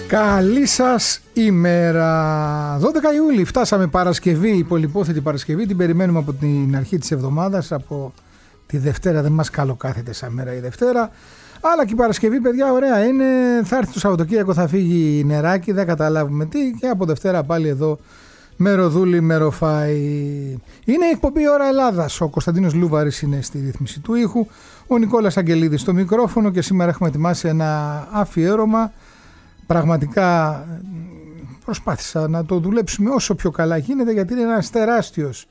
Καλή σας ημέρα. 12 Ιούλη φτάσαμε, Παρασκευή, η πολυπόθετη Παρασκευή. Την περιμένουμε από την αρχή της εβδομάδας, από τη Δευτέρα. Δεν μας καλοκάθεται σαν μέρα η Δευτέρα. Αλλά και η Παρασκευή, παιδιά, ωραία είναι. Θα έρθει το Σαββατοκύριακο, θα φύγει νεράκι, δεν καταλάβουμε τι. Και από Δευτέρα πάλι εδώ μεροδούλη, μεροφάι. Είναι η εκπομπή Ώρα Ελλάδας. Ο Κωνσταντίνος Λούβαρης είναι στη ρύθμιση του ήχου. Ο Νικόλας Αγγελίδης στο μικρόφωνο. Και σήμερα έχουμε ετοιμάσει ένα αφιέρωμα. Πραγματικά προσπάθησα να το δουλέψουμε όσο πιο καλά γίνεται, γιατί είναι ένας τεράστιος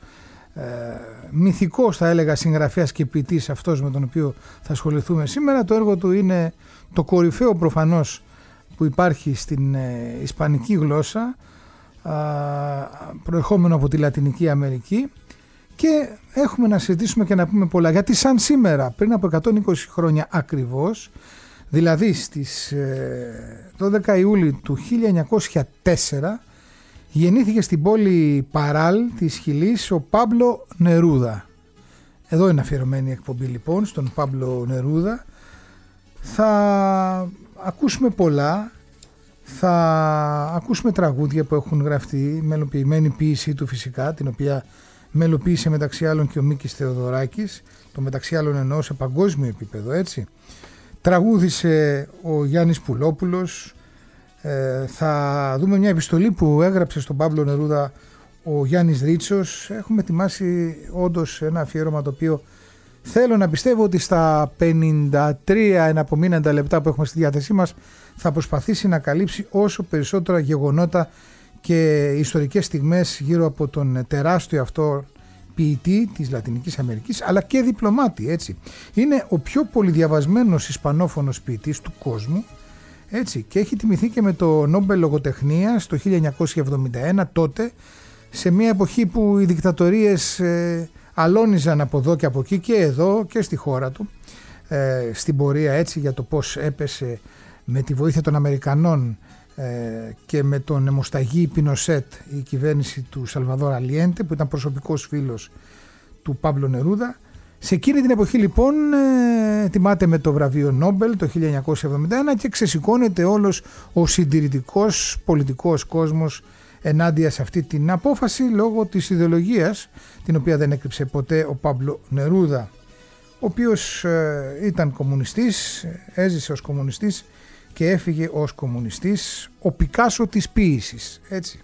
μυθικός, θα έλεγα, συγγραφέας και ποιητής αυτός με τον οποίο θα ασχοληθούμε σήμερα. Το έργο του είναι το κορυφαίο προφανώς που υπάρχει στην ισπανική γλώσσα, προερχόμενο από τη Λατινική Αμερική, και έχουμε να συζητήσουμε και να πούμε πολλά, γιατί σαν σήμερα πριν από 120 χρόνια ακριβώς, δηλαδή στις 12 Ιούλη του 1904, γεννήθηκε στην πόλη Παράλ της Χιλής ο Πάμπλο Νερούδα. Εδώ είναι αφιερωμένη η εκπομπή λοιπόν στον Πάμπλο Νερούδα. Θα ακούσουμε πολλά, θα ακούσουμε τραγούδια που έχουν γραφτεί, μελοποιημένη ποίησή του φυσικά, την οποία μελοποίησε μεταξύ άλλων και ο Μίκης Θεοδωράκης, το μεταξύ άλλων εννοώ σε παγκόσμιο επίπεδο, έτσι. Τραγούδισε ο Γιάννης Πουλόπουλος. Θα δούμε μια επιστολή που έγραψε στον Πάμπλο Νερούδα ο Γιάννης Ρίτσος. Έχουμε ετοιμάσει όντως ένα αφιέρωμα το οποίο θέλω να πιστεύω ότι στα 53 εναπομείναντα λεπτά που έχουμε στη διάθεσή μας θα προσπαθήσει να καλύψει όσο περισσότερα γεγονότα και ιστορικές στιγμές γύρω από τον τεράστιο αυτό ποιητή της Λατινικής Αμερικής, αλλά και διπλωμάτη, έτσι. Είναι ο πιο πολυδιαβασμένος ισπανόφωνος ποιητής του κόσμου, έτσι, και έχει τιμηθεί και με το Νόμπελ Λογοτεχνίας το 1971, τότε, σε μια εποχή που οι δικτατορίες αλώνιζαν από εδώ και από εκεί και εδώ και στη χώρα του, στην πορεία, έτσι, για το πώς έπεσε με τη βοήθεια των Αμερικανών και με τον αιμοσταγή Πινοσέτ η κυβέρνηση του Σαλβαδόρ Αλιέντε, που ήταν προσωπικός φίλος του Πάμπλο Νερούδα. Σε εκείνη την εποχή λοιπόν τιμάται με το βραβείο Νόμπελ το 1971 και ξεσηκώνεται όλος ο συντηρητικός πολιτικός κόσμος ενάντια σε αυτή την απόφαση, λόγω της ιδεολογίας την οποία δεν έκρυψε ποτέ ο Πάμπλο Νερούδα, ο οποίος ήταν κομμουνιστής, έζησε ως κομμουνιστής και έφυγε ως κομμουνιστής, ο Πικάσο της ποίησης, έτσι.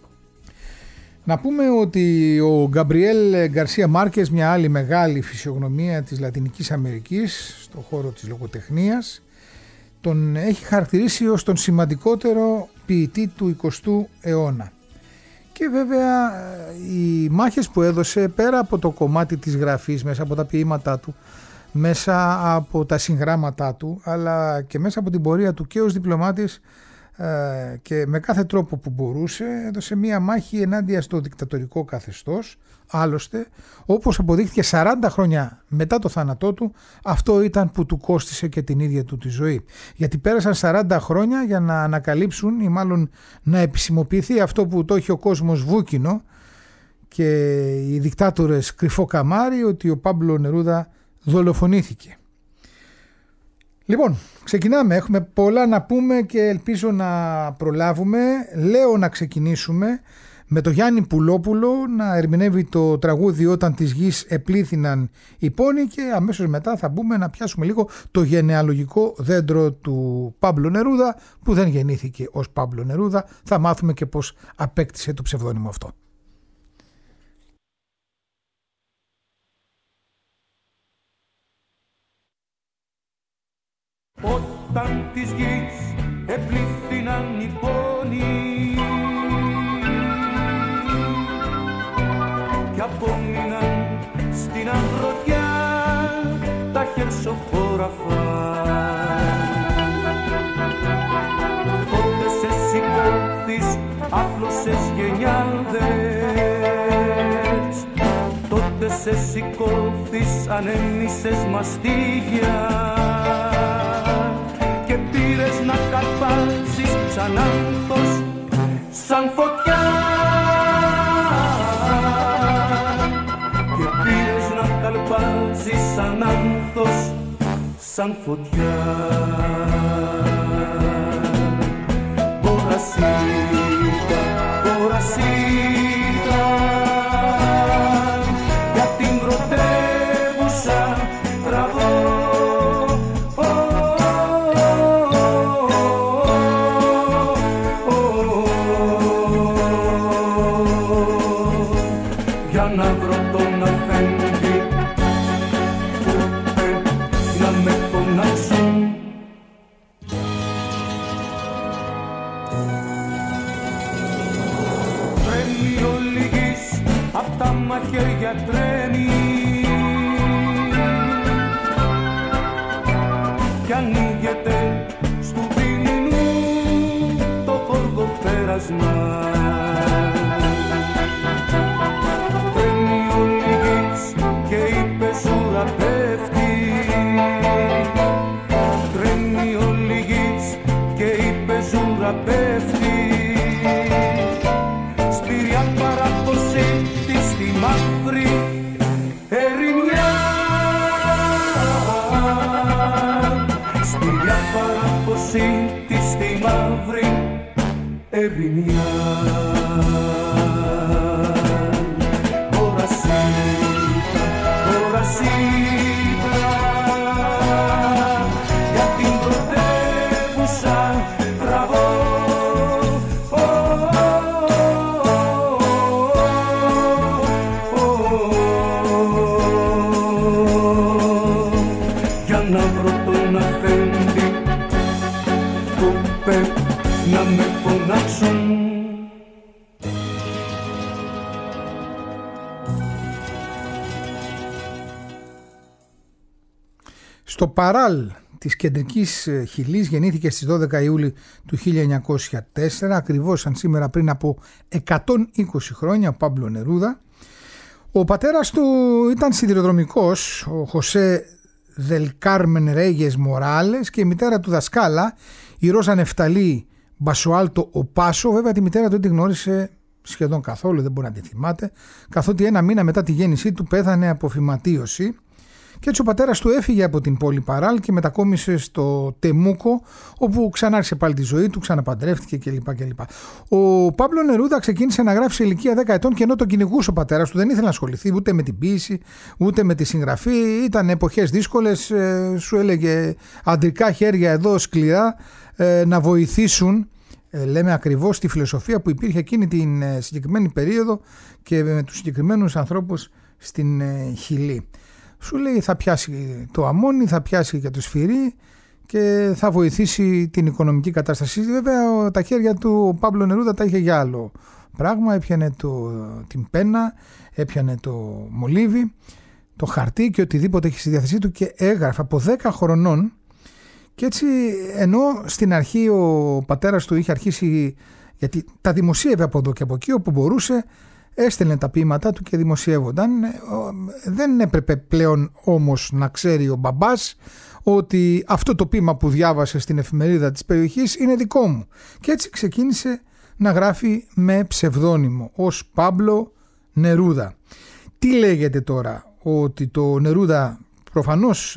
Να πούμε ότι ο Γκαμπριέλ Γκαρσία Μάρκες, μια άλλη μεγάλη φυσιογνωμία της Λατινικής Αμερικής στον χώρο της λογοτεχνίας, τον έχει χαρακτηρίσει ως τον σημαντικότερο ποιητή του 20ου αιώνα. Και βέβαια οι μάχες που έδωσε, πέρα από το κομμάτι της γραφής, μέσα από τα ποίηματά του, μέσα από τα συγγράμματά του, αλλά και μέσα από την πορεία του και ως διπλωμάτης, και με κάθε τρόπο που μπορούσε έδωσε μία μάχη ενάντια στο δικτατορικό καθεστώς. Άλλωστε, όπως αποδείχθηκε 40 χρόνια μετά το θάνατό του, αυτό ήταν που του κόστισε και την ίδια του τη ζωή. Γιατί πέρασαν 40 χρόνια για να ανακαλύψουν, ή μάλλον να επισημοποιηθεί αυτό που το έχει ο κόσμος βούκινο και οι δικτάτορες κρυφό καμάρι, ότι ο Πάμπλο Νερούδα δολοφονήθηκε. Λοιπόν, ξεκινάμε. Έχουμε πολλά να πούμε και ελπίζω να προλάβουμε. Λέω να ξεκινήσουμε με το Γιάννη Πουλόπουλο να ερμηνεύει το τραγούδι «Όταν της γης επλήθυναν οι πόνοι», και αμέσως μετά θα μπούμε να πιάσουμε λίγο το γενεαλογικό δέντρο του Πάμπλο Νερούδα, που δεν γεννήθηκε ως Πάμπλο Νερούδα. Θα μάθουμε και πώς απέκτησε το ψευδόνυμο αυτό. Όταν της γης επλήθυναν οι πόνοι κι απόμειναν στην αγροτιά τα χερσοχώραφα, τότε σε σηκώθεις, άπλωσες γενιάδες, τότε σε σηκώθεις, ανέμισες μαστίγια και πήρες να καρπάζεις σαν άνθος, σαν φωτιά, και πήρες να καρπάζεις σαν άνθος, σαν φωτιά. Τρέμει ο λυγής, απ' τα μαχαίρια τρέμει κι ανοίγεται στου πυρηνού το χορδό πέρασμα. Τρέμει ο λυγής και η πεζούρα πέφτει. Τρέμει ο λυγής και η πεζούρα πέφτει. Σπήρια παράδοση της στη μαύρη ερημιά. Σπήρια παράδοση της στη μαύρη ερημιά. Να με φωνάξουν. Στο Παράλ της κεντρικής Χιλής γεννήθηκε στις 12 Ιούλη του 1904, ακριβώς σαν σήμερα πριν από 120 χρόνια, ο Πάμπλο Νερούδα. Ο πατέρας του ήταν σιδηροδρομικός, ο Χωσέ Δελ Κάρμεν Ρέγες Μοράλες, και η μητέρα του δασκάλα, η Ρόζα Νεφταλή Μπασουάλτο ο Πάσο. Βέβαια τη μητέρα του δεν τη γνώρισε σχεδόν καθόλου, δεν μπορεί να τη θυμάται, καθότι ένα μήνα μετά τη γέννησή του πέθανε από φυματίωση. Και έτσι ο πατέρας του έφυγε από την πόλη Παράλ και μετακόμισε στο Τεμούκο, όπου ξανάρχισε πάλι τη ζωή του, ξαναπαντρεύτηκε κλπ. Ο Πάμπλο Νερούδα ξεκίνησε να γράφει σε ηλικία 10 ετών, και ενώ το κυνηγούσε ο πατέρας του, δεν ήθελε να ασχοληθεί ούτε με την ποίηση ούτε με τη συγγραφή. Ήταν εποχές δύσκολες, σου έλεγε αντρικά χέρια εδώ σκληρά να βοηθήσουν, λέμε ακριβώς, τη φιλοσοφία που υπήρχε εκείνη την συγκεκριμένη περίοδο και με τους συγκεκριμένους ανθρώπους στην Χιλή. Σου λέει θα πιάσει το αμμόνι, θα πιάσει και το σφυρί και θα βοηθήσει την οικονομική κατάσταση. Βέβαια τα χέρια του ο Πάμπλο Νερούδα τα είχε για άλλο πράγμα. Έπιανε την πένα, έπιανε το μολύβι, το χαρτί και οτιδήποτε έχει στη διάθεσή του και έγραφε από 10 χρονών. Και έτσι, ενώ στην αρχή ο πατέρας του είχε αρχίσει, γιατί τα δημοσίευε από εδώ και από εκεί όπου μπορούσε, έστελνε τα ποίηματά του και δημοσιεύονταν. Δεν έπρεπε πλέον όμως να ξέρει ο μπαμπάς ότι αυτό το ποίημα που διάβασε στην εφημερίδα της περιοχής είναι δικό μου. Και έτσι ξεκίνησε να γράφει με ψευδόνυμο ως Πάμπλο Νερούδα. Τι λέγεται τώρα? Ότι το Νερούδα προφανώς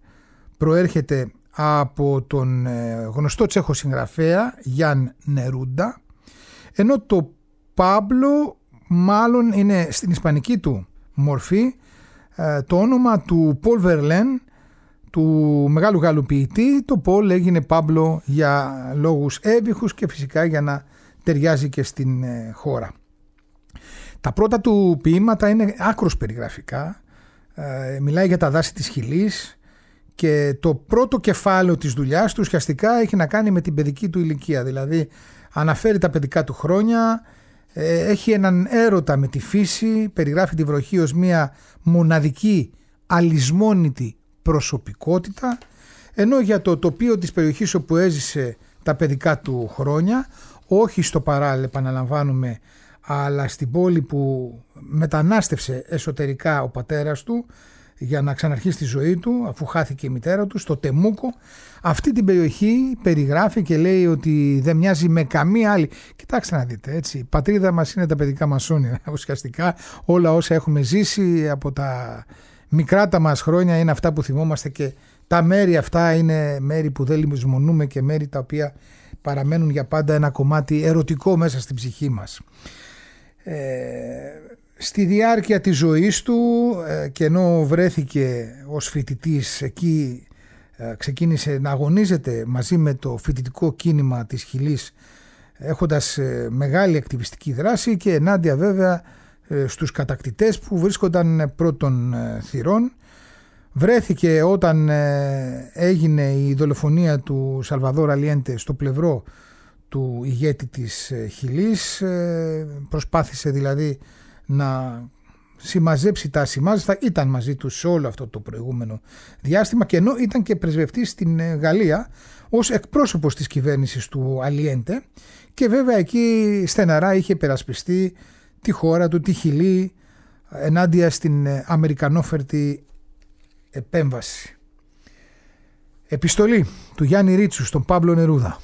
προέρχεται από τον γνωστό Τσέχο συγγραφέα Γιάν Νερούντα, ενώ το Πάμπλο μάλλον είναι στην ισπανική του μορφή το όνομα του Πολ Βερλέν, του μεγάλου Γάλλου ποιητή. Το Πολ έγινε Πάμπλο για λόγους έβυχους και φυσικά για να ταιριάζει και στην χώρα. Τα πρώτα του ποίηματα είναι άκρως περιγραφικά, μιλάει για τα δάση της Χιλής, και το πρώτο κεφάλαιο της δουλειάς του ουσιαστικά έχει να κάνει με την παιδική του ηλικία, δηλαδή αναφέρει τα παιδικά του χρόνια, έχει έναν έρωτα με τη φύση, περιγράφει τη βροχή ως μια μοναδική αλυσμόνητη προσωπικότητα, ενώ για το τοπίο της περιοχής όπου έζησε τα παιδικά του χρόνια, όχι στο Παράλ επαναλαμβάνουμε, αλλά στην πόλη που μετανάστευσε εσωτερικά ο πατέρας του για να ξαναρχίσει τη ζωή του αφού χάθηκε η μητέρα του, στο Τεμούκο, αυτή την περιοχή περιγράφει και λέει ότι δεν μοιάζει με καμία άλλη. Κοιτάξτε να δείτε, έτσι, η πατρίδα μας είναι τα παιδικά μας όνειρα. Ουσιαστικά όλα όσα έχουμε ζήσει από τα μικρά τα μας χρόνια είναι αυτά που θυμόμαστε, και τα μέρη αυτά είναι μέρη που δεν λησμονούμε και μέρη τα οποία παραμένουν για πάντα ένα κομμάτι ερωτικό μέσα στην ψυχή μας. Στη διάρκεια της ζωής του, και ενώ βρέθηκε ως φοιτητής εκεί, ξεκίνησε να αγωνίζεται μαζί με το φοιτητικό κίνημα της Χιλής, έχοντας μεγάλη ακτιβιστική δράση και ενάντια βέβαια στους κατακτητές που βρίσκονταν πρώτων θυρών. Βρέθηκε όταν έγινε η δολοφονία του Σαλβαδόρ Αλιέντε στο πλευρό του ηγέτη της Χιλής, προσπάθησε δηλαδή να συμμαζέψει τα ασημάζεστα, ήταν μαζί του σε όλο αυτό το προηγούμενο διάστημα, και ενώ ήταν και πρεσβευτής στην Γαλλία ως εκπρόσωπος της κυβέρνησης του Αλιέντε, και βέβαια εκεί στεναρά είχε υπερασπιστεί τη χώρα του, τη Χιλή, ενάντια στην αμερικανόφερτη επέμβαση. Επιστολή του Γιάννη Ρίτσου στον Παύλο Νερούδα.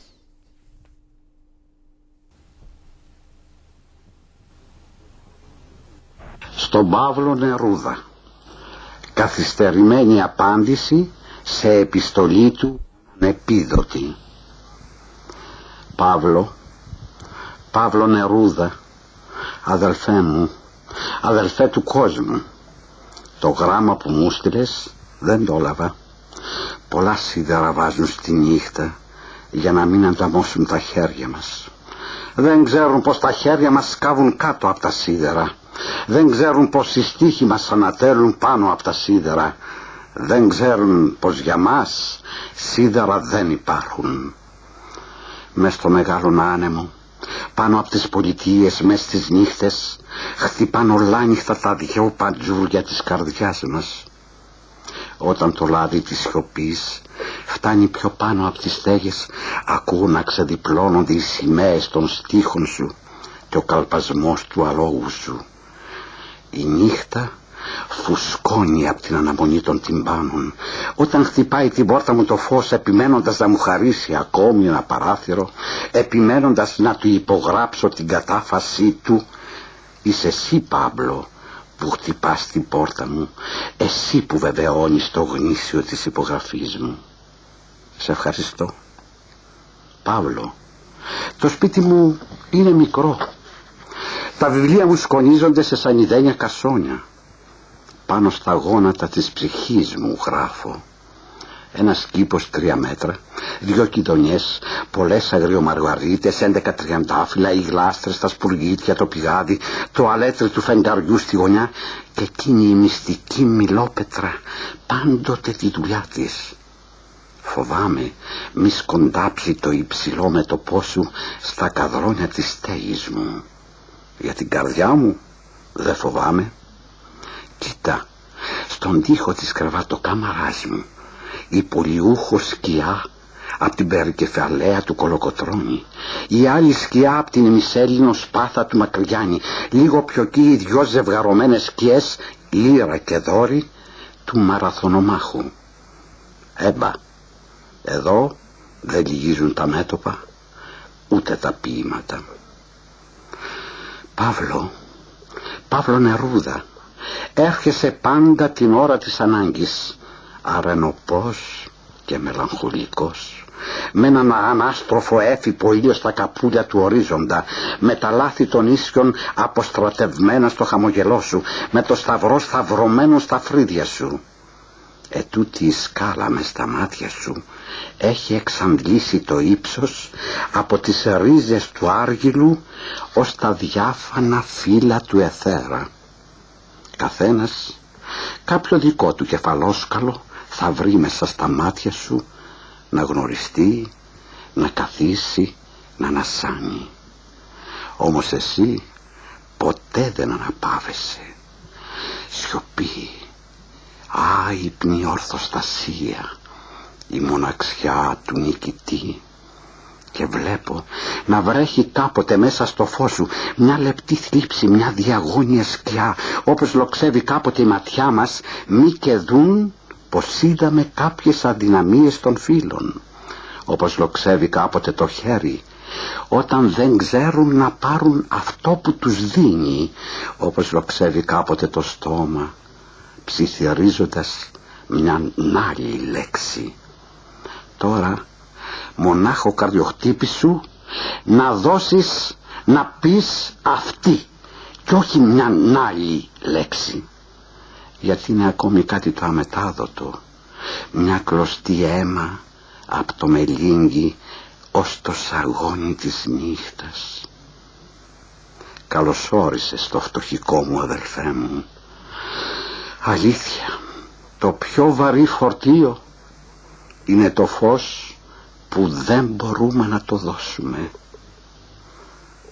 Στον Παύλο Νερούδα. Καθυστερημένη απάντηση σε επιστολή του επίδοτη. Παύλο Νερούδα, αδελφέ μου, αδελφέ του κόσμου, το γράμμα που μου στείλες δεν το έλαβα. Πολλά σίδερα βάζουν στη νύχτα για να μην ανταμώσουν τα χέρια μας. Δεν ξέρουν πως τα χέρια μας σκάβουν κάτω από τα σίδερα. Δεν ξέρουν πως οι στίχοι μας ανατέλουν πάνω από τα σίδερα. Δεν ξέρουν πως για μας σίδερα δεν υπάρχουν. Μες στο μεγάλον άνεμο, πάνω από τις πολιτείες, μες στις νύχτες, χτυπάν ολάνυχτα τα δυο παντζούρια της καρδιάς μας. Όταν το λάδι της σιωπής φτάνει πιο πάνω από τις στέγες, ακούω να ξεδιπλώνονται οι σημαίες των στίχων σου και ο καλπασμός του αλόγου σου. Η νύχτα φουσκώνει από την αναμονή των τυμπάνων. Όταν χτυπάει την πόρτα μου το φως, επιμένοντας να μου χαρίσει ακόμη ένα παράθυρο, επιμένοντας να του υπογράψω την κατάφασή του, είσαι εσύ, Παύλο, που χτυπάς την πόρτα μου, εσύ που βεβαιώνεις το γνήσιο της υπογραφής μου. Σε ευχαριστώ. Παύλο, το σπίτι μου είναι μικρό. Τα βιβλία μου σκονίζονται σε σανιδένια κασόνια. Πάνω στα γόνατα της ψυχής μου γράφω. Ένας κήπος 3 μέτρα, 2 κηδονιές, πολλές αγριομαργαρίτες, 11 τριαντάφυλλα, οι γλάστρες, τα σπουργίτια, το πηγάδι, το αλέτρι του φεγγαριού στη γωνιά, και εκείνη η μυστική μιλόπετρα, πάντοτε τη δουλειά της. Φοβάμαι μη σκοντάψει το υψηλό μέτωπό σου στα καδρόνια της στέγης μου. Για την καρδιά μου δεν φοβάμαι. Κοίτα, στον τοίχο της κρεβατοκάμαράς μου η πολιούχο σκιά από την περικεφαλαία του Κολοκοτρώνη, η άλλη σκιά από την ημισέλινο σπάθα του Μακρυγιάννη, λίγο πιο εκεί οι 2 ζευγαρωμένες σκιές, Λύρα και Δόρη, του Μαραθωνομάχου. Έμπα, εδώ δεν λυγίζουν τα μέτωπα ούτε τα ποίηματα. Παύλο Νερούδα, έρχεσαι πάντα την ώρα της ανάγκης, αρενοπός και μελαγχολικός, με έναν ανάστροφο έφυπο ήλιο στα καπούλια του ορίζοντα, με τα λάθη των ίσιων αποστρατευμένα στο χαμογελό σου, με το σταυρό σταυρωμένο στα φρύδια σου. Ετούτη η σκάλα μες στα μάτια σου έχει εξαντλήσει το ύψος από τις ρίζες του άργυλου ως τα διάφανα φύλλα του αιθέρα. Καθένας κάποιο δικό του κεφαλόσκαλο θα βρει μέσα στα μάτια σου να γνωριστεί, να καθίσει, να ανασάνει. Όμως εσύ ποτέ δεν αναπαύεσαι. Σιωπή, άϊπνη ορθοστασία, η μοναξιά του νικητή. Και βλέπω να βρέχει κάποτε μέσα στο φως σου μια λεπτή θλίψη, μια διαγώνια σκιά, όπως λοξεύει κάποτε η ματιά μας, μη και δουν πως είδαμε κάποιες αδυναμίες των φίλων, όπως λοξεύει κάποτε το χέρι όταν δεν ξέρουν να πάρουν αυτό που τους δίνει, όπως λοξεύει κάποτε το στόμα ψιθυρίζοντας μια άλλη λέξη. Τώρα μονάχο καρδιοχτύπη σου να δώσεις, να πεις αυτή και όχι μια άλλη λέξη, γιατί είναι ακόμη κάτι το αμετάδοτο, μια κλωστή αίμα από το μελίγγι ως το σαγόνι της νύχτας. Καλώς όρισες στο φτωχικό μου αδελφέ μου. Αλήθεια, το πιο βαρύ φορτίο είναι το φως που δεν μπορούμε να το δώσουμε.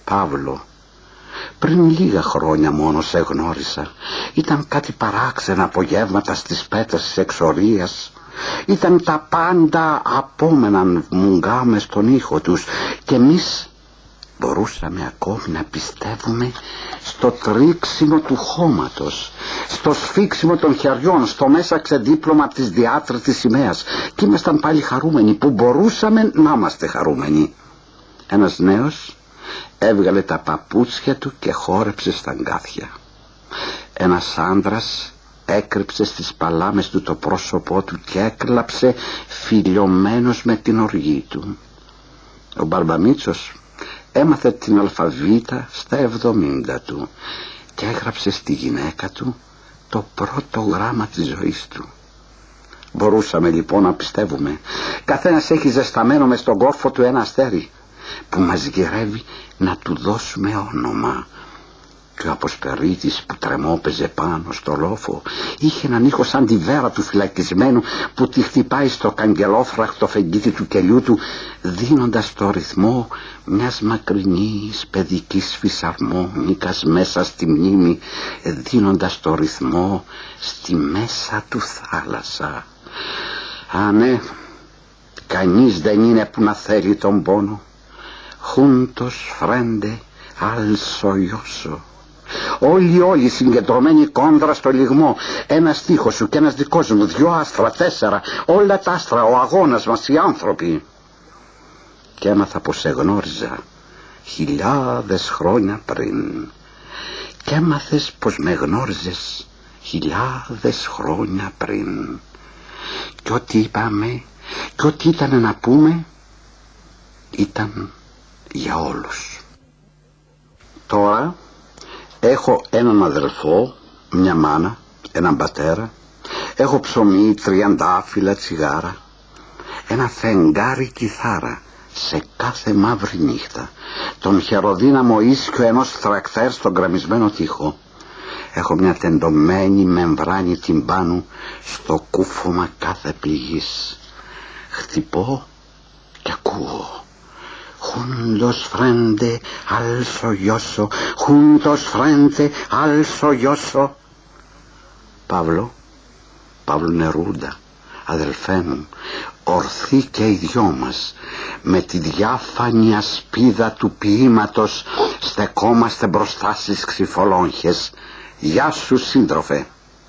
Παύλο, πριν λίγα χρόνια μόνο σε γνώρισα. Ήταν κάτι παράξενα απογεύματα στις πέτρες της εξορίας. Ήταν τα πάντα απόμενα μουγκάμε στον ήχο τους και εμείς μπορούσαμε ακόμη να πιστεύουμε στο τρίξιμο του χώματος, στο σφίξιμο των χεριών, στο μέσα ξεδίπλωμα της διάτριτης σημαίας, και ήμασταν πάλι χαρούμενοι που μπορούσαμε να είμαστε χαρούμενοι. Ένας νέος έβγαλε τα παπούτσια του και χόρεψε στα αγκάθια. Ένας άντρας έκρυψε στις παλάμες του το πρόσωπό του και έκλαψε φιλιωμένος με την οργή του. Ο Μπαρμπαμίτσος έμαθε την αλφαβήτα στα 70 του και έγραψε στη γυναίκα του το πρώτο γράμμα της ζωής του. Μπορούσαμε λοιπόν να πιστεύουμε. Καθένας έχει ζεσταμένο μες στον κόρφο του ένα αστέρι που μας γυρεύει να του δώσουμε όνομα. Και ο Αποσπερίτης που τρεμόπαιζε πάνω στο λόφο είχε έναν ήχο σαν τη βέρα του φυλακισμένου που τη χτυπάει στο καγκελόφραχτο φεγγίτι του κελιού του, δίνοντας το ρυθμό μιας μακρινής παιδικής φυσαρμόνικας μέσα στη μνήμη, δίνοντας το ρυθμό στη μέσα του θάλασσα. Α, ναι, κανείς δεν είναι που να θέλει τον πόνο. Juntos frente al sollozo. Όλοι συγκεντρωμένοι κόντρα στο λιγμό. Ένας στίχος σου και ένας δικός μου, 2 άστρα, 4, όλα τα άστρα, ο αγώνας μας, οι άνθρωποι. Και έμαθα πως σε γνώριζα 1000 χρόνια πριν. Και έμαθες πως με γνώριζες 1000 χρόνια πριν. Και ό,τι είπαμε και ό,τι ήταν να πούμε ήταν για όλους. Τώρα έχω έναν αδελφό, μια μάνα, έναν πατέρα. Έχω ψωμί, 30 φύλλα τσιγάρα, ένα φεγγάρι κιθάρα σε κάθε μαύρη νύχτα, τον χεροδύναμο ίσκιο ενός τρακτέρ στον γκραμισμένο τοίχο. Έχω μια τεντωμένη μεμβράνη τυμπάνου στο κούφωμα κάθε πληγής. Χτυπώ και ακούω. Juntos frente al sollozo, juntos frente al sollozo. Παύλο Νερούντα, αδελφέ μου, ορθοί και οι δυο μας, με τη διάφανη ασπίδα του ποίηματος στεκόμαστε μπροστά στις ξυφολόγχες. Γεια σου σύντροφε.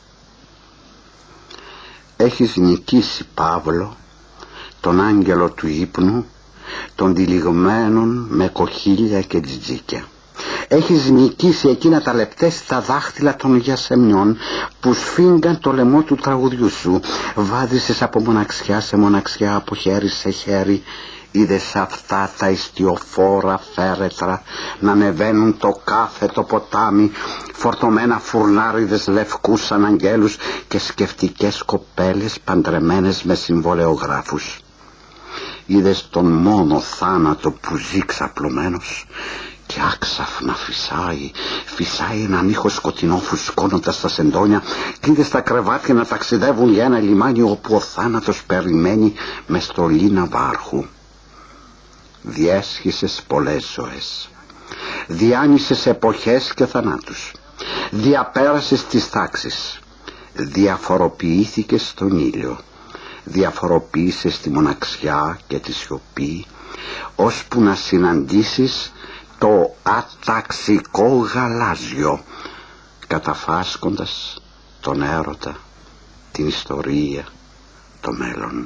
Έχεις νικήσει, Παύλο, τον άγγελο του ύπνου, των τυλιγμένων με κοχύλια και τζιτζίκια. Έχεις νικήσει εκείνα τα λεπτέστητα δάχτυλα των γιασεμιών που σφίγγαν το λαιμό του τραγουδιού σου. Βάδισες από μοναξιά σε μοναξιά, από χέρι σε χέρι. Είδες αυτά τα ιστιοφόρα φέρετρα να ανεβαίνουν το κάθετο ποτάμι, φορτωμένα φουρνάριδες λευκούς σαν αγγέλους και σκεφτικές κοπέλες παντρεμένες με συμβολεογράφους. Είδες τον μόνο θάνατο που ζει ξαπλωμένος και άξαφνα φυσάει έναν ήχο σκοτεινό φουσκώνοντας τα σεντόνια, και είδες τα κρεβάτια να ταξιδεύουν για ένα λιμάνι όπου ο θάνατος περιμένει με στολή ναυάρχου. Διέσχισες πολλές ζωές, διάνυσες εποχές και θανάτους, διαπέρασες τις τάξεις, διαφοροποιήθηκες στον ήλιο, διαφοροποίησες τη μοναξιά και τη σιωπή, ώσπου να συναντήσεις το αταξικό γαλάζιο, καταφάσκοντας τον έρωτα, την ιστορία, το μέλλον.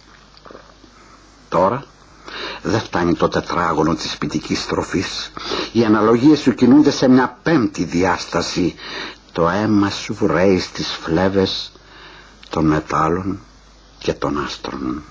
Τώρα δεν φτάνει το τετράγωνο της ποιητικής στροφής. Οι αναλογίες σου κινούνται σε μια πέμπτη διάσταση. Το αίμα σου βρέει στις φλέβες των μετάλλων και των άστρων.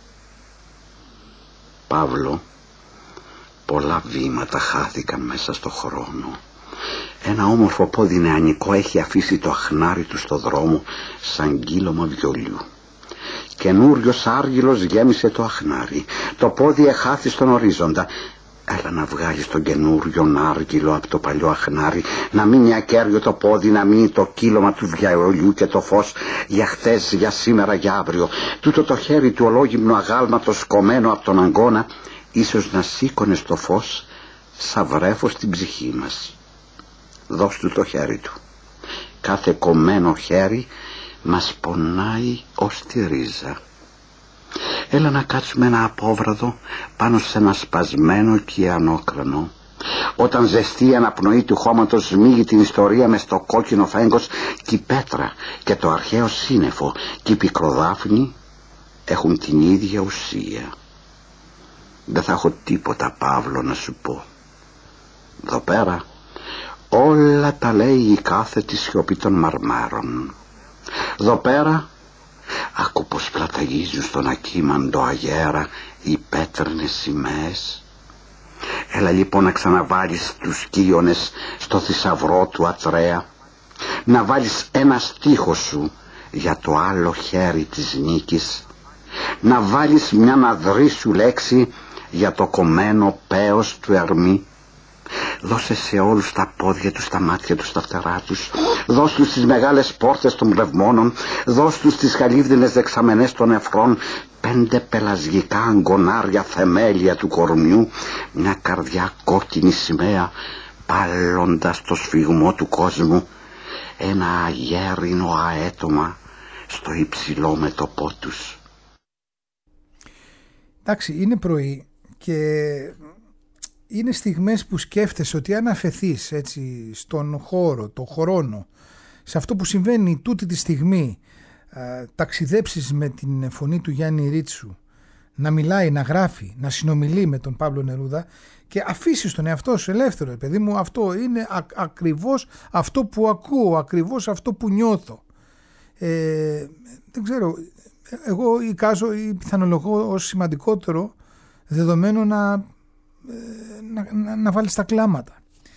Παύλο, πολλά βήματα χάθηκαν μέσα στο χρόνο. Ένα όμορφο πόδι νεανικό έχει αφήσει το αχνάρι του στο δρόμο σαν κύλωμα βιολιού. Καινούριος άργυλος γέμισε το αχνάρι. Το πόδι εχάθη στον ορίζοντα. Έλα να βγάλεις τον καινούριον άργυλο από το παλιό αχνάρι, να μείνει ακέραιο το πόδι, να μείνει το κύλωμα του βιολιού και το φως, για χτες, για σήμερα, για αύριο. Τούτο το χέρι του ολόγυμνου αγάλματος κομμένο από τον αγκώνα, ίσως να σήκωνε στο φως σαν βρέφο στην ψυχή μας. Δώσ' του το χέρι του. Κάθε κομμένο χέρι μας πονάει ως τη ρίζα. Έλα να κάτσουμε ένα απόβραδο πάνω σε ένα σπασμένο κιανόκρανο. Όταν ζεστή η αναπνοή του χώματος σμίγει την ιστορία μες στο κόκκινο φέγγος, και η πέτρα και το αρχαίο σύννεφο και η πικροδάφνη έχουν την ίδια ουσία. Δεν θα έχω τίποτα, Παύλο, να σου πω. Εδώ πέρα όλα τα λέει η κάθετη σιωπή των μαρμάρων. Εδώ πέρα άκου πως πλαταγίζουν στον ακίμαντο αγέρα οι πέτρινες σημαίες. Έλα λοιπόν να ξαναβάλεις τους κύονες στο θησαυρό του Ατρέα, να βάλεις ένα στίχο σου για το άλλο χέρι της νίκης, να βάλεις μια αδρή σου λέξη για το κομμένο πέος του Ερμή. Δώσε σε όλους τα πόδια τους, τα μάτια τους, τα φτερά τους. Δώσ' τους τις μεγάλες πόρτες των πνευμόνων. Δώσ' τους τις χαλίβδινες δεξαμενές των νεφρών. 5 πελασγικά αγκονάρια θεμέλια του κορμιού. Μια καρδιά κόκκινη σημαία πάλλοντας το σφιγμό του κόσμου. Ένα αγέρινο αέτομα στο υψηλό μέτωπό τους. Εντάξει, είναι πρωί και είναι στιγμές που σκέφτεσαι ότι αν αφεθείς έτσι στον χώρο, το χρόνο, σε αυτό που συμβαίνει τούτη τη στιγμή, ταξιδέψεις με την φωνή του Γιάννη Ρίτσου, να μιλάει, να γράφει, να συνομιλεί με τον Παύλο Νερούδα και αφήσεις τον εαυτό σου ελεύθερο, παιδί μου, αυτό είναι ακριβώς αυτό που ακούω, ακριβώς αυτό που νιώθω. Δεν ξέρω, εγώ εικάζω ή πιθανολογώ ως σημαντικότερο δεδομένο να βάλεις τα κλάματα.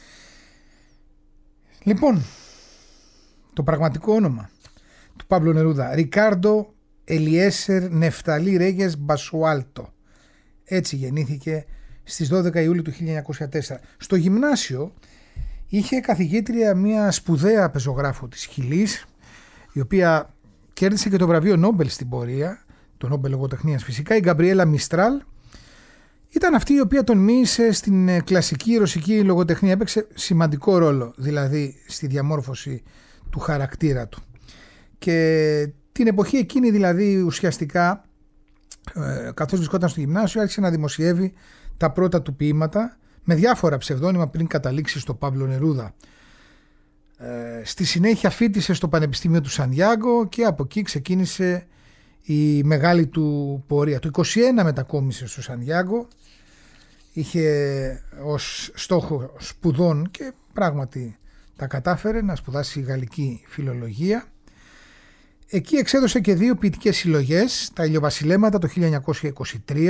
Λοιπόν, το πραγματικό όνομα του Παύλο Νερούδα, Ρικάρντο Ελιέσερ Νεφταλή Ρέγες Μπασουάλτο. Έτσι γεννήθηκε στις 12 Ιούλιου του 1904. Στο γυμνάσιο είχε καθηγήτρια μια σπουδαία πεζογράφο της Χιλής, η οποία κέρδισε και το βραβείο Νόμπελ στην πορεία, το Νόμπελ λογοτεχνίας φυσικά, η Γκαμπριέλα Μιστράλ. Ήταν αυτή η οποία τον μοίησε στην κλασική ρωσική λογοτεχνία, έπαιξε σημαντικό ρόλο δηλαδή στη διαμόρφωση του χαρακτήρα του. Και την εποχή εκείνη δηλαδή ουσιαστικά, καθώς βρισκόταν στο γυμνάσιο, άρχισε να δημοσιεύει τα πρώτα του ποίηματα με διάφορα ψευδόνυμα πριν καταλήξει στο Παύλο Νερούδα. Στη συνέχεια φοιτησε στο Πανεπιστήμιο του Σαντιάγκο και από εκεί ξεκίνησε η μεγάλη του πορεία. Το 21 μετακόμισε στο Σαντιάγκο, είχε ως στόχο σπουδών και πράγματι τα κατάφερε να σπουδάσει γαλλική φιλολογία. Εκεί εξέδωσε και 2 ποιητικές συλλογές, τα Ηλιοβασιλέματα το 1923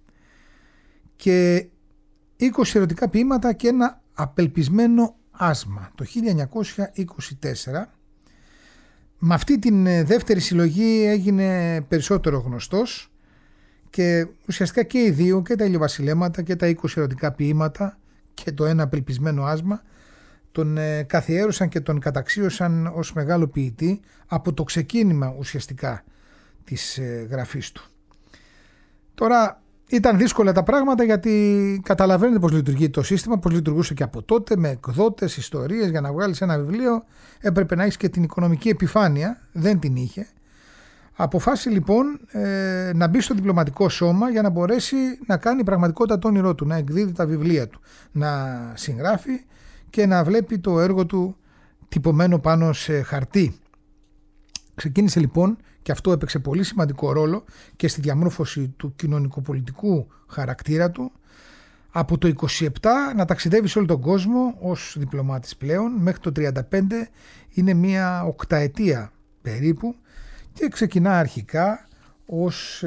και 20 ερωτικά ποίηματα και ένα απελπισμένο άσμα το 1924. Με αυτή την δεύτερη συλλογή έγινε περισσότερο γνωστός και ουσιαστικά και οι 2, και τα Ηλιοβασιλέματα και τα 20 ερωτικά ποίηματα και το ένα απελπισμένο άσμα, τον καθιέρωσαν και τον καταξίωσαν ως μεγάλο ποιητή από το ξεκίνημα ουσιαστικά της γραφής του. Τώρα ήταν δύσκολα τα πράγματα, γιατί καταλαβαίνετε πώς λειτουργεί το σύστημα, πώς λειτουργούσε και από τότε, με εκδότες, ιστορίες. Για να βγάλεις ένα βιβλίο έπρεπε να έχεις και την οικονομική επιφάνεια, δεν την είχε. Αποφάσισε λοιπόν να μπει στο διπλωματικό σώμα για να μπορέσει να κάνει πραγματικότητα το όνειρό του, να εκδίδει τα βιβλία του, να συγγράφει και να βλέπει το έργο του τυπωμένο πάνω σε χαρτί. Ξεκίνησε λοιπόν, και αυτό έπαιξε πολύ σημαντικό ρόλο και στη διαμόρφωση του κοινωνικοπολιτικού χαρακτήρα του, από το 27 να ταξιδεύει σε όλο τον κόσμο ως διπλωμάτης πλέον, μέχρι το 35 είναι μια οκταετία περίπου, και ξεκινά αρχικά ως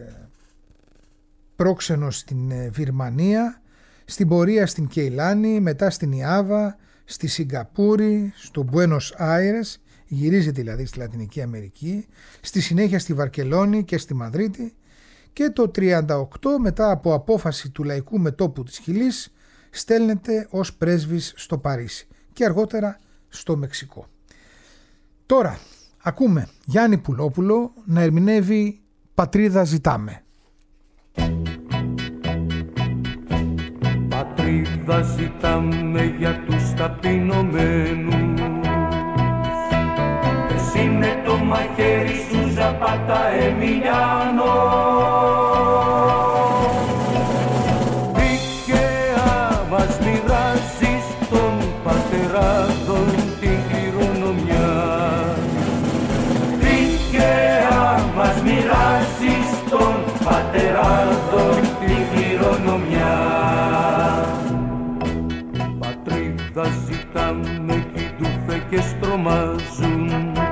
πρόξενος στην Βυρμανία, στην πορεία στην Κεϊλάνη, μετά στην Ιάβα, στη Σιγκαπούρη, στο Μπουένος Άιρες, γυρίζει δηλαδή στη Λατινική Αμερική, στη συνέχεια στη Βαρκελόνη και στη Μαδρίτη, και το 38 μετά από απόφαση του Λαϊκού Μετώπου της Χιλής στέλνεται ως πρέσβης στο Παρίσι και αργότερα στο Μεξικό. Τώρα ακούμε Γιάννη Πουλόπουλο να ερμηνεύει «Πατρίδα ζητάμε». Πατρίδα ζητάμε για τους ταπεινωμένους. Εσύ είναι το μαχαίρι σου Ζαπάτα Εμιλιάνο. Δίκαια μας μοιράζεις των πατεράδων την κληρονομιά. Δίκαια μας μοιράζεις των πατεράδων την κληρονομιά. Πατρίδα ζητάμε κι ντουφέ και στρωμάζουν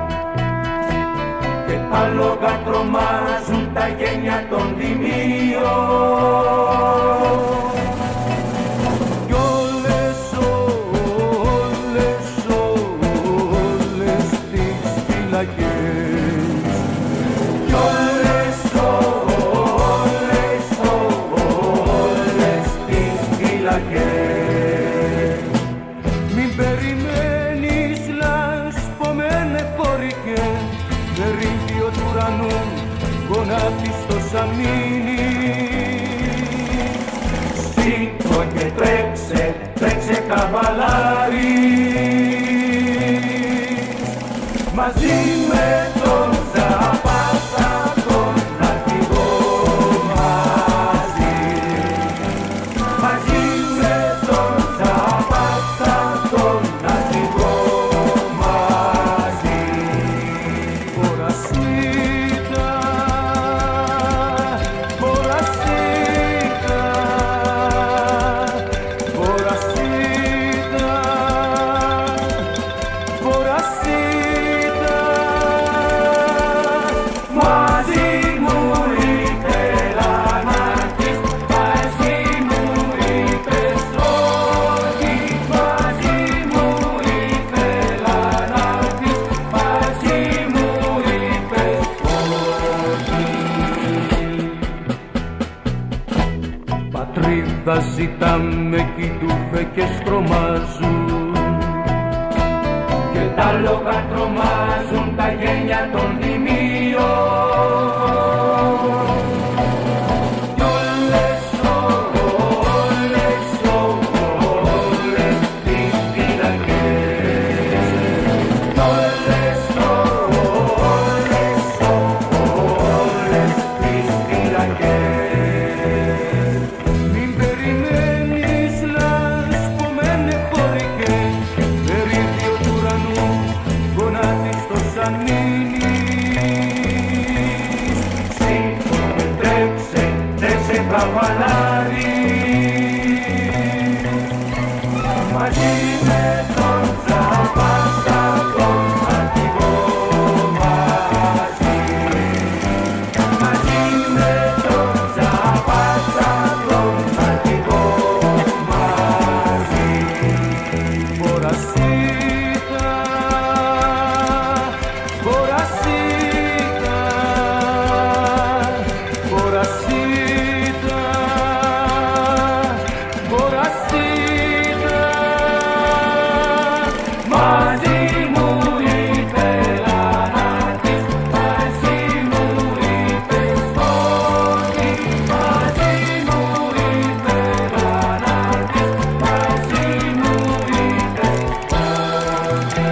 και τα λόγα τρομάζουν τα γένια των δημίων. Κι όλες τις φυλακές, κι όλες τις φυλακές. Μην περιμένεις λασπωμένε χωρικέ, μερίδιο του ουρανού γονάτιστος αμήνης. Σήκω και τρέξε, τρέξε καβαλάρης, μαζί με τον Ζαπάτα τον αρχηγό μαζί. Μαζί με τον Ζαπάτα τον αρχηγό μαζί. Κορασίτα, κορασίτα, κορασίτα, κορασίτα. Μαζί μου ήθελα να έρθεις, μαζί μου είπες όχι. Μαζί μου ήθελα να έρθεις, μαζί μου είπες όχι. Πατρίδα ζητάμε κι ντουφέ και στρωμάζουν και τα λόγα τρομάζουν τα γένια των δημίων. Κι όλες τις φυλακές, κι όλες τις φυλακές. Μην περιμένεις λασπωμένε χωρικέ, μερίδιο του ουρανού γονάτιστος αμήνης. Σήκω και τρέξε, τρέξε καβαλάρης, μαζί με τον Ζαπάτα τον αρχηγό μαζί. Μαζί με τον Ζαπάτα τον αρχηγό μαζί. Κορασίτα, κορασίτα, κορασίτα, κορασίτα. Μαζί μου ήθελα να έρθεις, μαζί μου είπες όχι. Μαζί μου ήθελα να έρθεις, μαζί μου είπες όχι.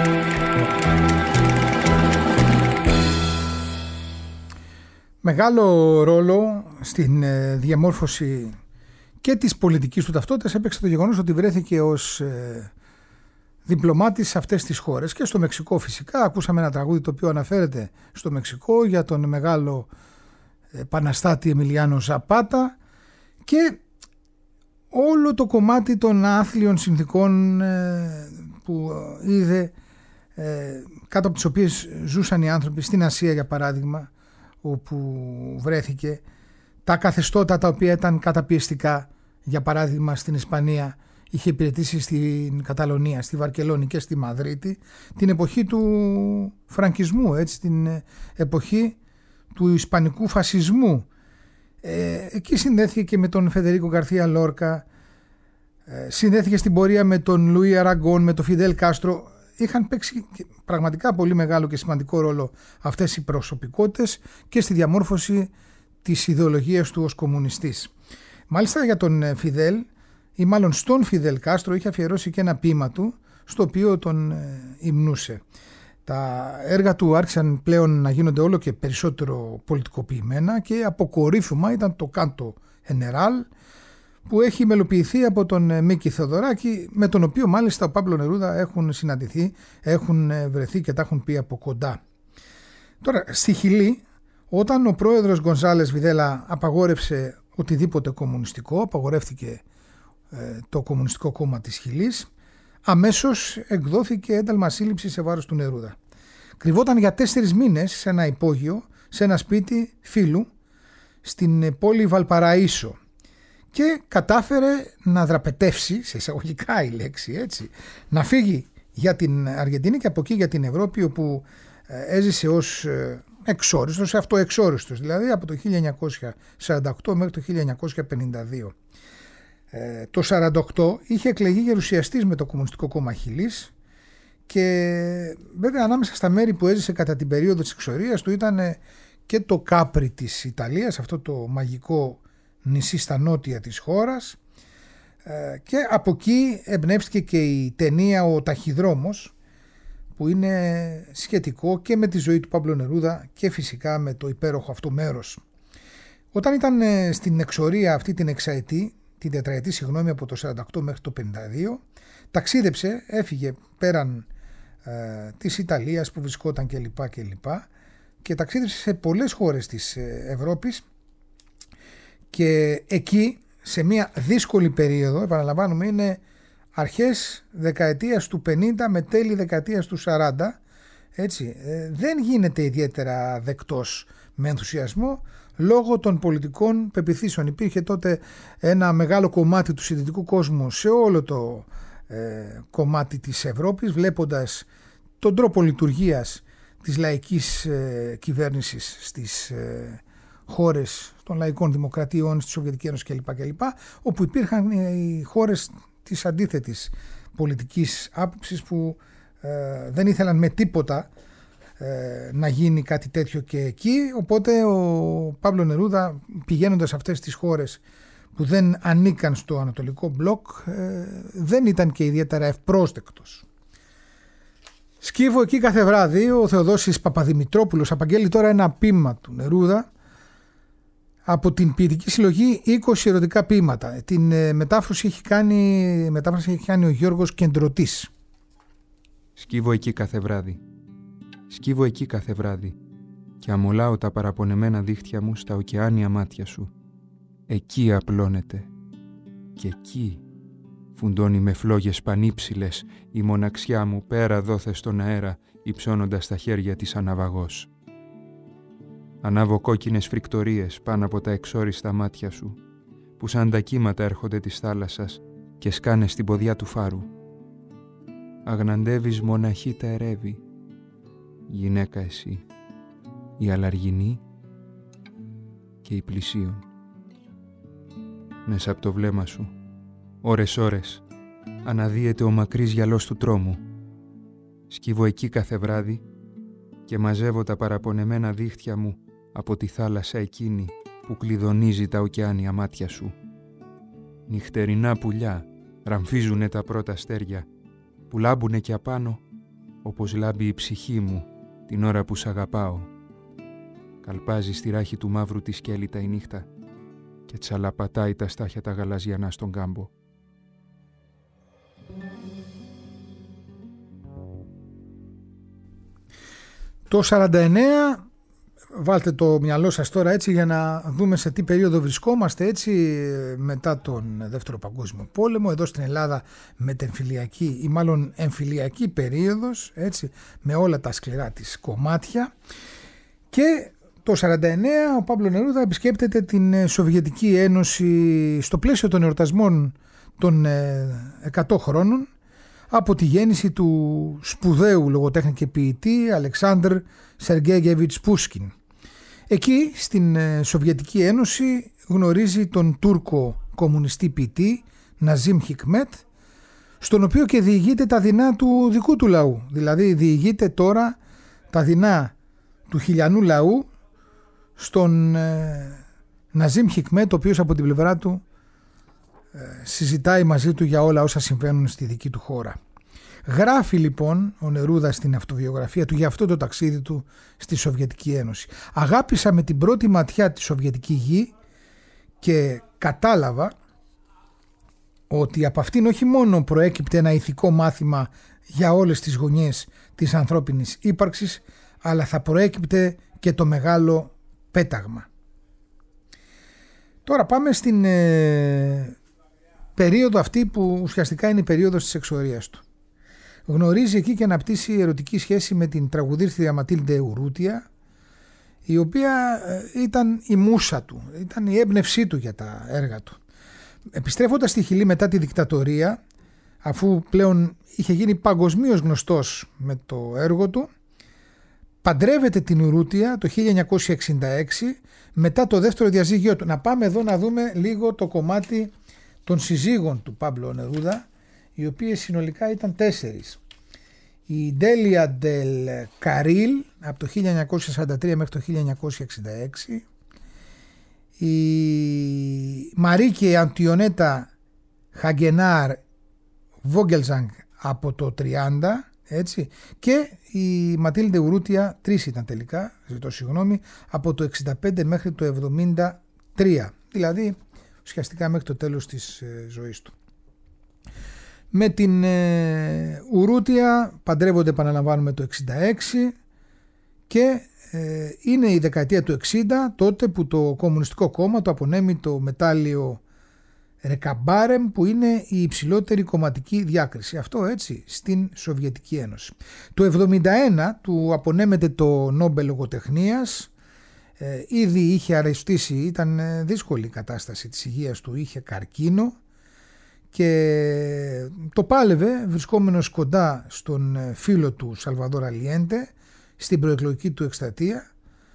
Μεγάλο ρόλο στην διαμόρφωση και της πολιτικής του ταυτότητας έπαιξε το γεγονός ότι βρέθηκε ως διπλωμάτης σε αυτές τις χώρες και στο Μεξικό φυσικά. Ακούσαμε ένα τραγούδι το οποίο αναφέρεται στο Μεξικό για τον μεγάλο επαναστάτη Εμιλιάνο Ζαπάτα και όλο το κομμάτι των άθλιων συνθήκων που είδε, κάτω από τις οποίες ζούσαν οι άνθρωποι στην Ασία για παράδειγμα, όπου βρέθηκε, τα καθεστώτα τα οποία ήταν καταπιεστικά, για παράδειγμα στην Ισπανία είχε υπηρετήσει στην Καταλωνία, στη Βαρκελόνη και στη Μαδρίτη, την εποχή του φραγκισμού, έτσι, την εποχή του ισπανικού φασισμού. Εκεί συνδέθηκε και με τον Φεντερίκο Γκαρθία Λόρκα, συνδέθηκε στην πορεία με τον Λουί Αραγκόν, με τον Φιντέλ Κάστρο. Είχαν παίξει πραγματικά πολύ μεγάλο και σημαντικό ρόλο αυτές οι προσωπικότητες και στη διαμόρφωση της ιδεολογίας του ως κομμουνιστής. Μάλιστα για τον Φιδέλ ή μάλλον στον Φιδέλ Κάστρο είχε αφιερώσει και ένα ποίημα του, στο οποίο τον υμνούσε. Τα έργα του άρχισαν πλέον να γίνονται όλο και περισσότερο πολιτικοποιημένα και αποκορύφωμα ήταν το Κάντο Ενεράλ, που έχει μελοποιηθεί από τον Μίκη Θεοδωράκη, με τον οποίο μάλιστα ο Πάμπλο Νερούδα έχουν συναντηθεί, έχουν βρεθεί και τα έχουν πει από κοντά. Τώρα, στη Χιλή, όταν ο πρόεδρος Γκονζάλες Βιδέλα απαγόρευσε οτιδήποτε κομμουνιστικό, απαγορεύτηκε το Κομμουνιστικό Κόμμα της Χιλής, αμέσως εκδόθηκε ένταλμα σύλληψης σε βάρος του Νερούδα. Κρυβόταν για 4 μήνες σε ένα υπόγειο, σε ένα σπίτι φίλου, στην πόλη Βαλπαραΐσο, και κατάφερε να δραπετεύσει, σε εισαγωγικά η λέξη, έτσι, να φύγει για την Αργεντινή και από εκεί για την Ευρώπη, όπου έζησε ως εξόριστος, αυτοεξόριστος, δηλαδή από το 1948 μέχρι το 1952. Το 1948 είχε εκλεγεί γερουσιαστής με το Κομμουνιστικό Κόμμα Χιλής, και βέβαια ανάμεσα στα μέρη που έζησε κατά την περίοδο της εξορίας του ήταν και το Κάπρι της Ιταλίας, αυτό το μαγικό νησί στα νότια της χώρας, και από εκεί εμπνεύστηκε και η ταινία «Ο Ταχυδρόμος», που είναι σχετικό και με τη ζωή του Πάμπλο Νερούδα και φυσικά με το υπέροχο αυτό μέρος. Όταν ήταν στην εξορία αυτή την τετραετή από το 48 μέχρι το 52, ταξίδεψε, έφυγε πέραν της Ιταλίας που βρισκόταν κλπ. Και ταξίδεψε σε πολλές χώρες της Ευρώπης, και εκεί σε μια δύσκολη περίοδο, επαναλαμβάνουμε, είναι αρχές δεκαετίας του 50 με τέλη δεκαετίας του 40, έτσι, δεν γίνεται ιδιαίτερα δεκτός με ενθουσιασμό λόγω των πολιτικών πεποιθήσεων. Υπήρχε τότε ένα μεγάλο κομμάτι του συντηρητικού κόσμου σε όλο το κομμάτι της Ευρώπης, βλέποντας τον τρόπο λειτουργίας της λαϊκής κυβέρνησης στις χώρες των λαϊκών δημοκρατιών, στη Σοβιετική Ένωση κλπ. Όπου υπήρχαν οι χώρες της αντίθετης πολιτικής άποψης που δεν ήθελαν με τίποτα να γίνει κάτι τέτοιο και εκεί. Οπότε ο Πάμπλο Νερούδα, πηγαίνοντας σε αυτές τις χώρες που δεν ανήκαν στο Ανατολικό Μπλοκ, δεν ήταν και ιδιαίτερα ευπρόσδεκτος. Σκύβω εκεί κάθε βράδυ, ο Θεοδόσης Παπαδημητρόπουλος απαγγέλει τώρα ένα ποίημα του Νερούδα από την ποιητική συλλογή 20 ερωτικά ποίηματα. Την μετάφραση έχει κάνει ο Γιώργος Κεντρωτής. Σκύβω εκεί κάθε βράδυ. Σκύβω εκεί κάθε βράδυ και αμολάω τα παραπονεμένα δίχτυα μου στα ωκεάνια μάτια σου. Εκεί απλώνεται και εκεί φουντώνει με φλόγες πανύψηλες η μοναξιά μου πέρα δόθε στον αέρα, υψώνοντας τα χέρια της αναβαγός. Ανάβω κόκκινες φρικτορίες πάνω από τα εξόριστα μάτια σου, που σαν τα κύματα έρχονται της θάλασσας και σκάνε στην ποδιά του φάρου. Αγναντεύεις μοναχή τα ερεύη, γυναίκα εσύ, η αλαργινή και η πλησίον. Μέσα από το βλέμμα σου, ώρες αναδύεται ο μακρύς γυαλός του τρόμου. Σκύβω εκεί κάθε βράδυ και μαζεύω τα παραπονεμένα δίχτυα μου από τη θάλασσα εκείνη που κλειδονίζει τα ωκεάνια μάτια σου. Νυχτερινά πουλιά ραμφίζουνε τα πρώτα αστέρια που λάμπουνε κι απάνω όπως λάμπει η ψυχή μου την ώρα που σ' αγαπάω. Καλπάζει στη ράχη του μαύρου τη σκέλητα η νύχτα και τσαλαπατάει τα στάχια τα γαλαζιανά στον κάμπο. Το 49, βάλτε το μυαλό σας τώρα έτσι για να δούμε σε τι περίοδο βρισκόμαστε, έτσι, μετά τον Δεύτερο Παγκόσμιο Πόλεμο, εδώ στην Ελλάδα μετεμφυλιακή ή μάλλον εμφυλιακή περίοδος, έτσι, με όλα τα σκληρά της κομμάτια. Και το 49 ο Πάμπλο Νερούδα επισκέπτεται την Σοβιετική Ένωση στο πλαίσιο των εορτασμών των 100 χρόνων από τη γέννηση του σπουδαίου λογοτέχνη και ποιητή Αλεξάνδρ Σεργέγεβιτς Πούσκιν. Εκεί στην Σοβιετική Ένωση γνωρίζει τον Τούρκο κομμουνιστή ποιητή Ναζίμ Χικμέτ, στον οποίο και διηγείται τα δεινά του δικού του λαού. Δηλαδή διηγείται τώρα τα δεινά του χιλιανού λαού στον Ναζίμ Χικμέτ, ο οποίος από την πλευρά του συζητάει μαζί του για όλα όσα συμβαίνουν στη δική του χώρα. Γράφει λοιπόν ο Νερούδα στην αυτοβιογραφία του για αυτό το ταξίδι του στη Σοβιετική Ένωση. «Αγάπησα με την πρώτη ματιά τη Σοβιετική γη και κατάλαβα ότι από αυτήν όχι μόνο προέκυπτε ένα ηθικό μάθημα για όλες τις γωνιές της ανθρώπινης ύπαρξης, αλλά θα προέκυπτε και το μεγάλο πέταγμα». Τώρα πάμε στην περίοδο αυτή που ουσιαστικά είναι η περίοδος της εξορίας του. Γνωρίζει εκεί και αναπτύσσει ερωτική σχέση με την τραγουδίστρια Ματίλντε Ουρούτια, η οποία ήταν η μούσα του, ήταν η έμπνευσή του για τα έργα του. Επιστρέφοντας στη Χιλή μετά τη δικτατορία, αφού πλέον είχε γίνει παγκοσμίως γνωστός με το έργο του, παντρεύεται την Ουρούτια το 1966 μετά το δεύτερο διαζύγιο του. Να πάμε εδώ να δούμε λίγο το κομμάτι των συζύγων του Πάμπλο Νερούδα, οι οποίες συνολικά ήταν 4. Η Ντέλια Ντελ Καρίλ από το 1943 μέχρι το 1966, η Μαρίκε Αντιονέτα Χαγκενάρ Βόγγελζανγκ από το 30, έτσι, και η Ματίλντε Ουρούτια, 3 ήταν τελικά, ζητώ συγγνώμη, από το 65 μέχρι το 73, δηλαδή ουσιαστικά μέχρι το τέλος της ζωής του. Με την Ουρούτια παντρεύονται, επαναλαμβάνουμε, το 66 και είναι η δεκαετία του 60 τότε που το Κομμουνιστικό Κόμμα το απονέμει το μετάλλιο Ρεκαμπάρεμ, που είναι η υψηλότερη κομματική διάκριση. Αυτό έτσι στην Σοβιετική Ένωση. Το 71 του απονέμεται το Νόμπελ Λογοτεχνίας. Ήδη είχε αρρωστήσει, ήταν δύσκολη η κατάσταση της υγείας του, είχε καρκίνο και το πάλευε βρισκόμενος κοντά στον φίλο του Σαλβαδόρ Αλιέντε στην προεκλογική του εκστρατεία,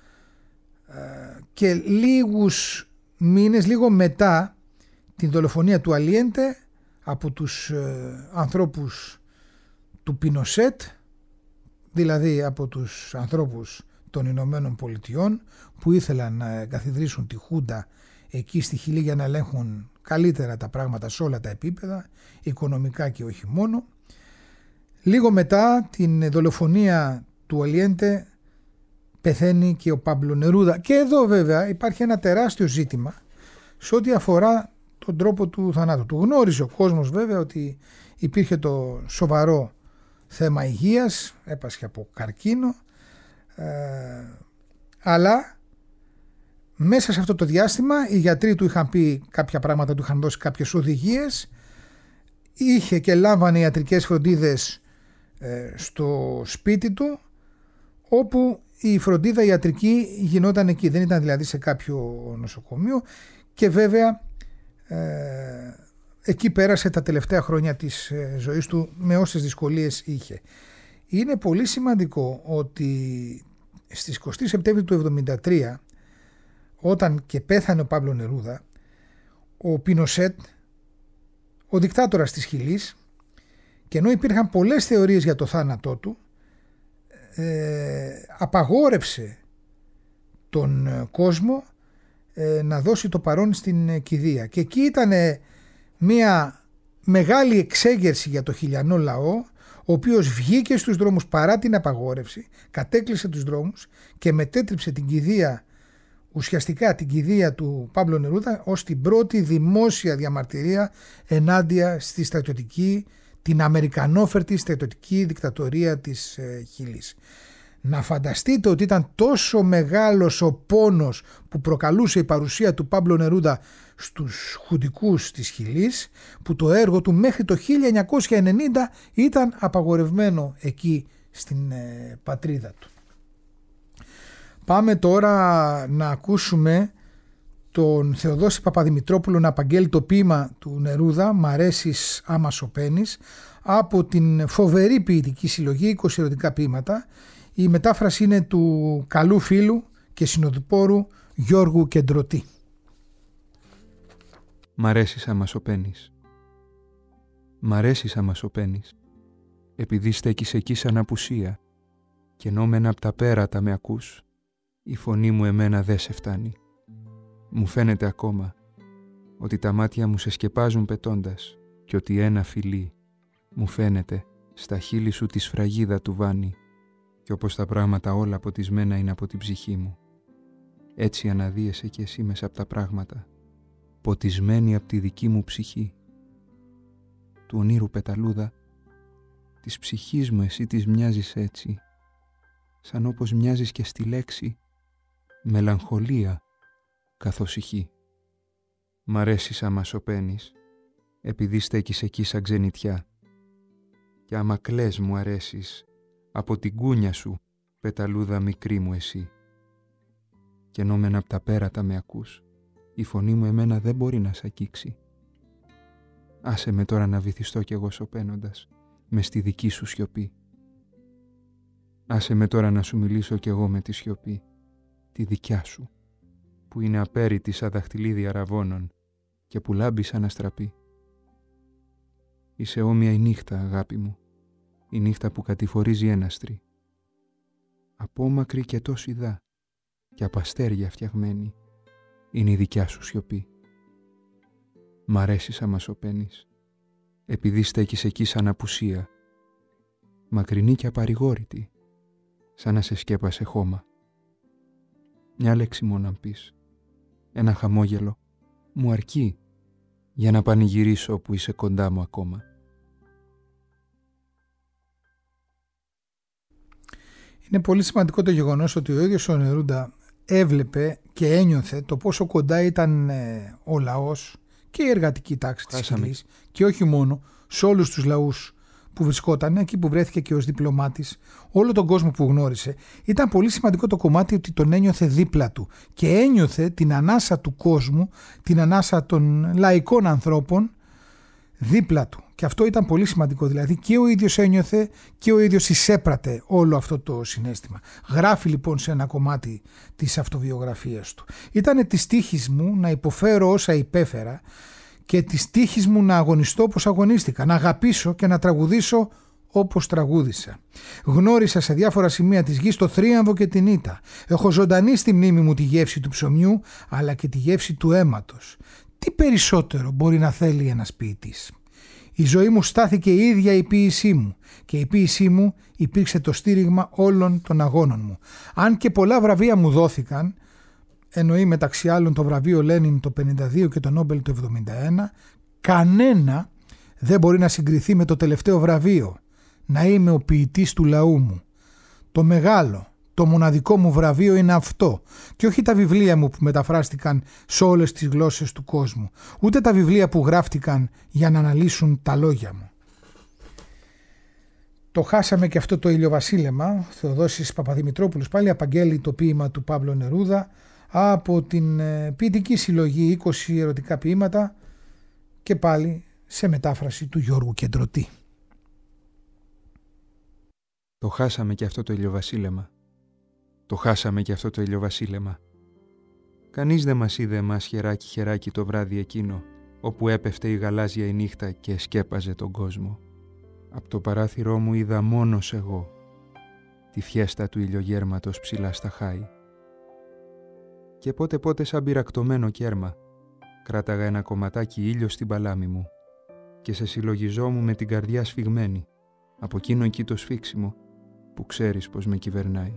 και λίγους μήνες, λίγο μετά την δολοφονία του Αλιέντε από τους ανθρώπους του Πινοσέτ, δηλαδή από τους ανθρώπους των Ηνωμένων Πολιτειών που ήθελαν να εγκαθιδρύσουν τη Χούντα εκεί στη Χιλή για να ελέγχουν καλύτερα τα πράγματα σε όλα τα επίπεδα, οικονομικά και όχι μόνο. Λίγο μετά την δολοφονία του Αλιέντε πεθαίνει και ο Πάμπλο Νερούδα. Και εδώ βέβαια υπάρχει ένα τεράστιο ζήτημα σε ό,τι αφορά τον τρόπο του θανάτου του. Γνώριζε ο κόσμος βέβαια ότι υπήρχε το σοβαρό θέμα υγείας, έπασχε από καρκίνο, αλλά μέσα σε αυτό το διάστημα οι γιατροί του είχαν πει κάποια πράγματα, του είχαν δώσει κάποιες οδηγίες, είχε και λάμβανε ιατρικές φροντίδες στο σπίτι του, όπου η φροντίδα ιατρική γινόταν εκεί, δεν ήταν δηλαδή σε κάποιο νοσοκομείο, και βέβαια εκεί πέρασε τα τελευταία χρόνια της ζωής του με όσες δυσκολίες είχε. Είναι πολύ σημαντικό ότι στις 20 Σεπτέμβρη του 1973, όταν και πέθανε ο Πάμπλο Νερούδα, ο Πινοσέτ, ο δικτάτορας της Χιλής, και ενώ υπήρχαν πολλές θεωρίες για το θάνατό του, απαγόρευσε τον κόσμο να δώσει το παρόν στην κηδεία. Και εκεί ήταν μια μεγάλη εξέγερση για το χιλιανό λαό, ο οποίος βγήκε στους δρόμους παρά την απαγόρευση, κατέκλυσε τους δρόμους και μετέτριψε την κηδεία, ουσιαστικά την κηδεία του Πάμπλο Νερούδα, ως την πρώτη δημόσια διαμαρτυρία ενάντια στη στρατιωτική, την αμερικανόφερτη στρατιωτική δικτατορία της Χιλής. Να φανταστείτε ότι ήταν τόσο μεγάλος ο πόνος που προκαλούσε η παρουσία του Πάμπλο Νερούδα στους χουντικούς της Χιλής, που το έργο του μέχρι το 1990 ήταν απαγορευμένο εκεί στην πατρίδα του. Πάμε τώρα να ακούσουμε τον Θεοδόση Παπαδημητρόπουλο να απαγγέλει το ποίημα του Νερούδα «Μ' αρέσεις άμα σωπαίνεις», από την φοβερή ποιητική συλλογή 20 ερωτικά ποίηματα. Η μετάφραση είναι του καλού φίλου και συνοδοιπόρου Γιώργου Κεντρωτή. Μ' αρέσεις άμα σωπαίνεις. Μ' αρέσεις άμα σωπαίνεις, επειδή στέκεις εκεί σαν απουσία, και ενώ μεν απ' τα πέρατα με ακούς, η φωνή μου εμένα δε σε φτάνει. Μου φαίνεται ακόμα ότι τα μάτια μου σε σκεπάζουν πετώντας και ότι ένα φιλί μου φαίνεται στα χείλη σου τη σφραγίδα του βάνη και όπως τα πράγματα όλα ποτισμένα είναι από την ψυχή μου. Έτσι αναδύεσαι κι εσύ μέσα από τα πράγματα, ποτισμένη από τη δική μου ψυχή. Του ονείρου πεταλούδα, της ψυχής μου εσύ της μοιάζεις έτσι, σαν όπως μοιάζεις και στη λέξη μελαγχολία καθώς ηχεί. Μ' αρέσεις άμα σωπαίνεις, επειδή στέκεις εκεί σαν ξενιτιά, και άμα κλαις μου αρέσεις, από την κούνια σου πεταλούδα μικρή μου εσύ. Και ενώ μεν απ' τα πέρατα με ακούς, η φωνή μου εμένα δεν μπορεί να σ' αγγίξει. Άσε με τώρα να βυθιστώ κι εγώ σωπαίνοντας, μες στη δική σου σιωπή. Άσε με τώρα να σου μιλήσω κι εγώ με τη σιωπή, τη δικιά σου, που είναι απέριτη σαν δαχτυλίδι αραβώνων και που λάμπει σαν αστραπή. Είσαι όμοια η νύχτα, αγάπη μου, η νύχτα που κατηφορίζει έναστρη. Απόμακρη και τόση δά, και απ' αστέρια φτιαγμένη, είναι η δικιά σου σιωπή. Μ' αρέσεις άμα σωπαίνεις, επειδή στέκεις εκεί σαν απουσία, μακρινή και απαρηγόρητη, σαν να σε σκέπασε χώμα. Μια λέξη μόνο αν πεις, ένα χαμόγελο, μου αρκεί για να πανηγυρίσω που είσαι κοντά μου ακόμα. Είναι πολύ σημαντικό το γεγονός ότι ο ίδιος ο Νερούντα έβλεπε και ένιωθε το πόσο κοντά ήταν ο λαός και η εργατική τάξη της Χιλής, και όχι μόνο, σε όλους τους λαούς που βρισκόταν, εκεί που βρέθηκε και ως διπλωμάτης, όλο τον κόσμο που γνώρισε. Ήταν πολύ σημαντικό το κομμάτι ότι τον ένιωθε δίπλα του και ένιωθε την ανάσα του κόσμου, την ανάσα των λαϊκών ανθρώπων δίπλα του. Και αυτό ήταν πολύ σημαντικό, δηλαδή και ο ίδιος ένιωθε και ο ίδιος εισέπρατε όλο αυτό το συναίσθημα. Γράφει λοιπόν σε ένα κομμάτι της αυτοβιογραφίας του. Ήτανε της τύχης μου να υποφέρω όσα υπέφερα και της τύχης μου να αγωνιστώ όπως αγωνίστηκα, να αγαπήσω και να τραγουδήσω όπως τραγούδισα. Γνώρισα σε διάφορα σημεία της γης το θρίαμβο και την ήττα. Έχω ζωντανή στη μνήμη μου τη γεύση του ψωμιού αλλά και τη γεύση του αίματος. Τι περισσότερο μπορεί να θέλει ένας ποιητής? Η ζωή μου στάθηκε η ίδια η ποίησή μου και η ποίησή μου υπήρξε το στήριγμα όλων των αγώνων μου. Αν και πολλά βραβεία μου δόθηκαν, εννοεί μεταξύ άλλων το βραβείο Λένιν το 52 και το Νόμπελ το 71, κανένα δεν μπορεί να συγκριθεί με το τελευταίο βραβείο, να είμαι ο ποιητής του λαού μου. Το μεγάλο, το μοναδικό μου βραβείο είναι αυτό και όχι τα βιβλία μου που μεταφράστηκαν σε όλες τις γλώσσες του κόσμου, ούτε τα βιβλία που γράφτηκαν για να αναλύσουν τα λόγια μου. Το χάσαμε και αυτό το ηλιοβασίλεμα, Θεοδόσης Παπαδημητρόπουλος, πάλι απαγγέλει το ποίημα του Παύλο Νερούδα από την ποιητική συλλογή 20 ερωτικά ποίηματα και πάλι σε μετάφραση του Γιώργου Κεντρωτή. Το χάσαμε και αυτό το ηλιοβασίλεμα. Το χάσαμε και αυτό το ηλιοβασίλεμα. Κανείς δεν μας είδε εμάς χεράκι-χεράκι το βράδυ εκείνο, όπου έπεφτε η γαλάζια η νύχτα και σκέπαζε τον κόσμο. Απ' το παράθυρό μου είδα μόνος εγώ τη φιέστα του ηλιογέρματος ψηλά στα χάη. Και πότε σαν πυρακτωμένο κέρμα κράταγα ένα κομματάκι ήλιο στην παλάμη μου και σε συλλογιζόμουν με την καρδιά σφιγμένη από εκείνο εκεί το σφίξιμο που ξέρεις πως με κυβερνάει.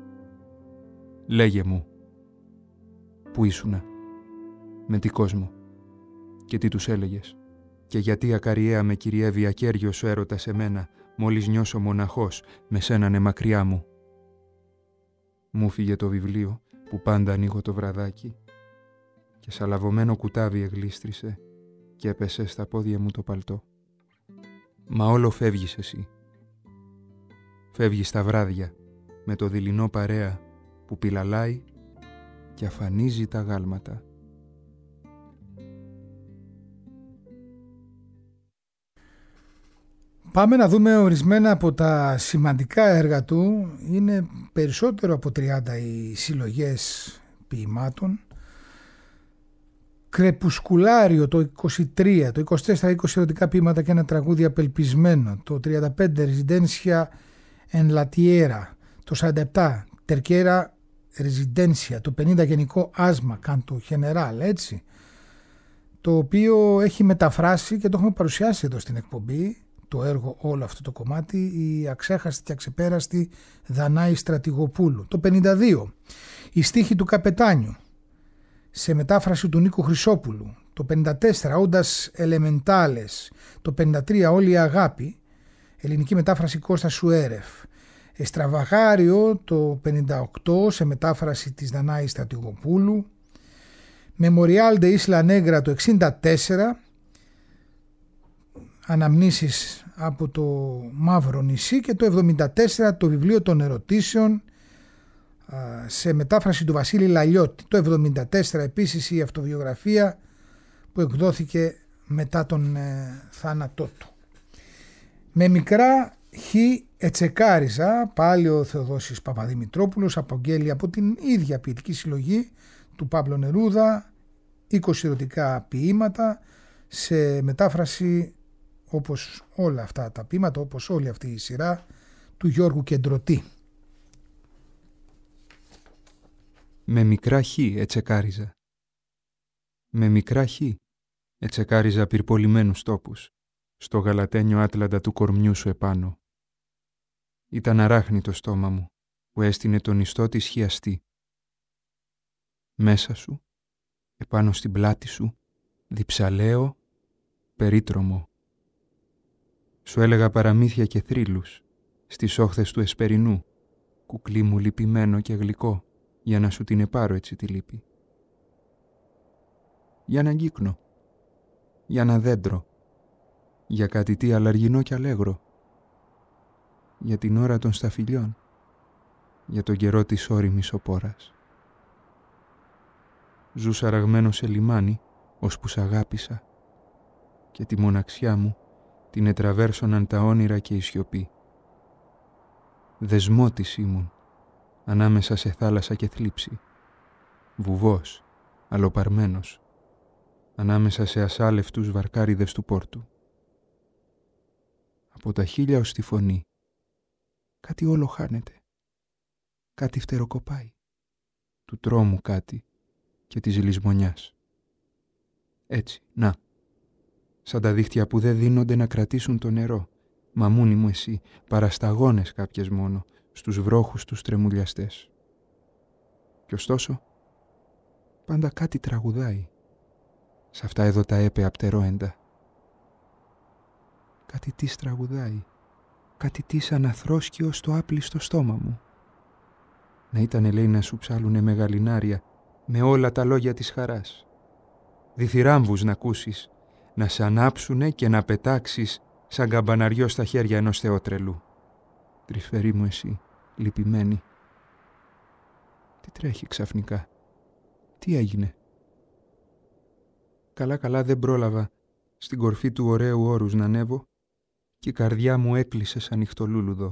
Λέγε μου, πού ήσουνα, με τι κόσμο και τι τους έλεγες και γιατί ακαριέα με κυριεύει ακέργιος ο έρωτας εμένα μόλις νιώσω μοναχός με σένανε μακριά μου. Μου φύγε το βιβλίο που πάντα ανοίγω το βραδάκι και σαλαβωμένο κουτάβι εγλίστρισε και έπεσε στα πόδια μου το παλτό. Μα όλο φεύγεις εσύ. Φεύγεις τα βράδια με το δειλινό παρέα που πιλαλάει και αφανίζει τα γάλματα. Πάμε να δούμε ορισμένα από τα σημαντικά έργα του. Είναι περισσότερο από 30 οι συλλογές ποιημάτων. Κρεπουσκουλάριο το 23, το 24 20 ερωτικά ποίηματα και ένα τραγούδι απελπισμένο, το 35 Residencia en la Tierra, το 47 Terquera Residencia, το 50 Γενικό Άσμα, Canto General, έτσι. το οποίο έχει μεταφράσει και το έχουμε παρουσιάσει εδώ στην εκπομπή, το έργο όλο αυτό το κομμάτι, η αξέχαστη και αξεπέραστη Δανάη Στρατηγοπούλου. Το 52, η στίχη του Καπετάνιου, σε μετάφραση του Νίκου Χρυσόπουλου. Το 54, Όντας Ελεμεντάλες. Το 53, Όλη η αγάπη, ελληνική μετάφραση Κώστα Σουέρεφ. Εστραβαγάριο το 58, σε μετάφραση της Δανάη Στρατηγοπούλου. Memorial de Isla Negra το 64, αναμνήσεις από το Μαύρο νησί, και το 74 το βιβλίο των ερωτήσεων, σε μετάφραση του Βασίλη Λαλιώτη. Το 74 επίσης η αυτοβιογραφία που εκδόθηκε μετά τον θάνατό του. Με μικρά χ ετσεκάριζα, πάλι ο Θεοδόσης Παπαδημητρόπουλος, απογγέλει από την ίδια ποιητική συλλογή του Παύλο Νερούδα 20 ερωτικά ποίηματα, σε μετάφραση, όπως όλα αυτά τα ποίηματα, όπως όλη αυτή η σειρά, του Γιώργου Κεντρωτή. Με μικρά χ ετσεκάριζα. Με μικρά χ ετσεκάριζα πυρπολιμένους τόπους, στο γαλατένιο άτλαντα του κορμιού σου επάνω. Ήταν αράχνη το στόμα μου, που έστεινε τον ιστό της χιαστή. Μέσα σου, επάνω στην πλάτη σου, διψαλαίο, περίτρομο. Σου έλεγα παραμύθια και θρύλους, στις όχθες του εσπερινού, κουκλί μου λυπημένο και γλυκό, για να σου την επάρω έτσι τη λύπη. Για ένα κύκνο, για ένα δέντρο, για κάτι τι αλαργινό και αλέγρο, για την ώρα των σταφυλιών, για τον καιρό της ώριμης οπόρας. Ζούσα ραγμένο σε λιμάνι, ώσπου σ' αγάπησα, και τη μοναξιά μου την ετραβέρσωναν τα όνειρα και η σιωπή. Δεσμότης ήμουν, ανάμεσα σε θάλασσα και θλίψη, βουβός, αλλοπαρμένος, ανάμεσα σε ασάλευτους βαρκάριδες του πόρτου. Από τα χείλια ως τη φωνή, κάτι όλο χάνεται, κάτι φτεροκοπάει, του τρόμου κάτι και της λησμονιάς. Έτσι, να, σαν τα δίχτυα που δεν δίνονται να κρατήσουν το νερό, μαμούνι μου εσύ, παρασταγώνες κάποιες μόνο, στους βρόχους τους τρεμουλιαστές. Κι ωστόσο, πάντα κάτι τραγουδάει, σ' αυτά εδώ τα έπαια πτερόεντα. Κάτι της τραγουδάει, κάτι της αναθρόσκιο στο άπλιστο στόμα μου. Να ήτανε, λέει, να σου ψάλουνε μεγαλινάρια με όλα τα λόγια της χαράς. Διθυράμβους να ακούσεις, να σ' ανάψουνε και να πετάξεις σαν καμπαναριό στα χέρια ενός θεότρελου. Τρυφερή μου εσύ, λυπημένη. Τι τρέχει ξαφνικά, τι έγινε? Καλά δεν πρόλαβα στην κορφή του ωραίου όρους να ανέβω και η καρδιά μου έκλεισε σαν νυχτολούλουδο.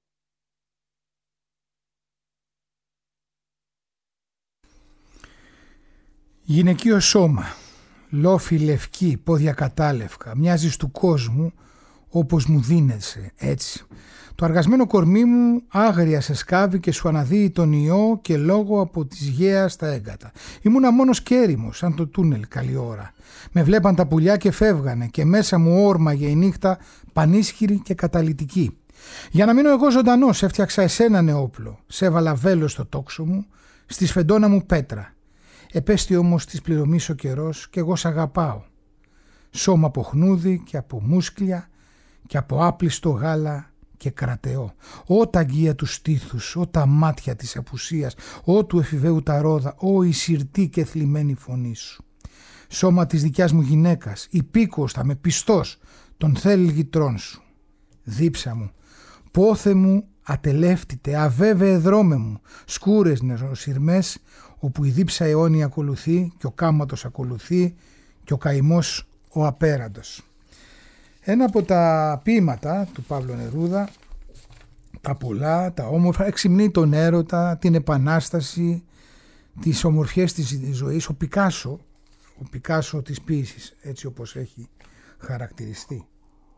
Γυναικείο σώμα, λόφι λευκή, πόδια κατάλευκα, μοιάζεις του κόσμου όπως μου δίνεσαι, έτσι. Το αργασμένο κορμί μου άγρια σε σκάβει και σου αναδύει τον ιό και λόγο από της γέας στα έγκατα. Ήμουνα μόνος και έρημος, σαν το τούνελ καλή ώρα. Με βλέπαν τα πουλιά και φεύγανε και μέσα μου όρμαγε η νύχτα πανίσχυρη και καταλυτική. Για να μείνω εγώ ζωντανός έφτιαξα εσέναν όπλο, σε έβαλα βέλος στο τόξο μου, στη σφεντόνα μου πέτρα. Επέστη όμως της πληρωμής ο καιρός και εγώ σ' αγαπάω. Σώμα από χνούδι και από μούσκλια και από άπλιστο γάλα και κρατεό. Ω τα αγγεία του στήθους, ω τα μάτια της απουσίας, ω του εφηβαίου τα ρόδα, ω η σιρτή και θλιμμένη φωνή σου. Σώμα της δικιάς μου γυναίκας, υπήκοος θα με πιστός, τον θέλει γητρών σου. Δίψα μου, πόθε μου ατελεύτητε, αβέβαιε δρόμε μου, σκούρες νεροσυρμές, όπου η δίψα αιώνια ακολουθεί και ο κάματος ακολουθεί και ο καημός ο απέραντος. Ένα από τα ποίηματα του Παύλου Νερούδα, τα πολλά, τα όμορφα, εξυμνεί τον έρωτα, την επανάσταση, τις ομορφιές της ζωής, ο Πικάσο της ποίησης, έτσι όπως έχει χαρακτηριστεί.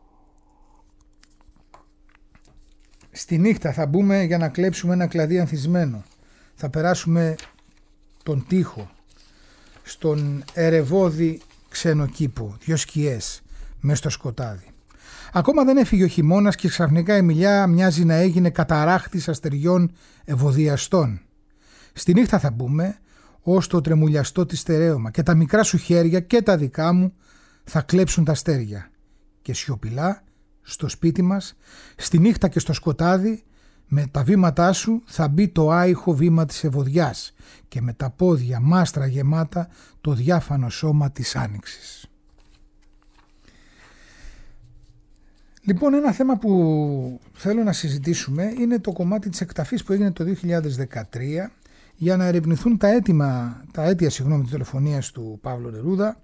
Στη νύχτα θα μπούμε για να κλέψουμε ένα κλαδί ανθισμένο. Θα περάσουμε τον τοίχο, στον ερεβόδη ξένο κήπο, 2 σκιές μες στο σκοτάδι. Ακόμα δεν έφυγε ο χειμώνας και ξαφνικά η Μιλιά μοιάζει να έγινε καταράχτης αστεριών ευωδιαστών. Στη νύχτα θα μπούμε ως το τρεμουλιαστό της στερέωμα και τα μικρά σου χέρια και τα δικά μου θα κλέψουν τα αστέρια και σιωπηλά στο σπίτι μας, στη νύχτα και στο σκοτάδι, με τα βήματά σου θα μπει το άϊχο βήμα της ευωδιάς και με τα πόδια μάστρα γεμάτα το διάφανο σώμα της άνοιξης. Λοιπόν, ένα θέμα που θέλω να συζητήσουμε είναι το κομμάτι της εκταφής που έγινε το 2013 για να ερευνηθούν τα αίτια της δολοφονίας του Παύλου Νερούδα,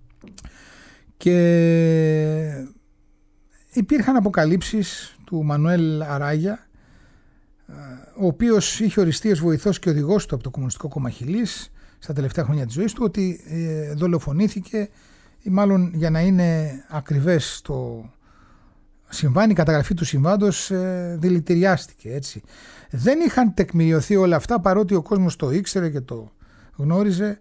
και υπήρχαν αποκαλύψεις του Μανουέλ Αράγια, ο οποίος είχε οριστεί ως βοηθός και οδηγός του από το Κομμουνιστικό Κόμμα Χιλής στα τελευταία χρόνια της ζωής του, ότι δολοφονήθηκε, ή μάλλον για να είναι ακριβές το συμβάν, η καταγραφή του συμβάντος δηλητηριάστηκε, έτσι. Δεν είχαν τεκμηριωθεί όλα αυτά, παρότι ο κόσμος το ήξερε και το γνώριζε,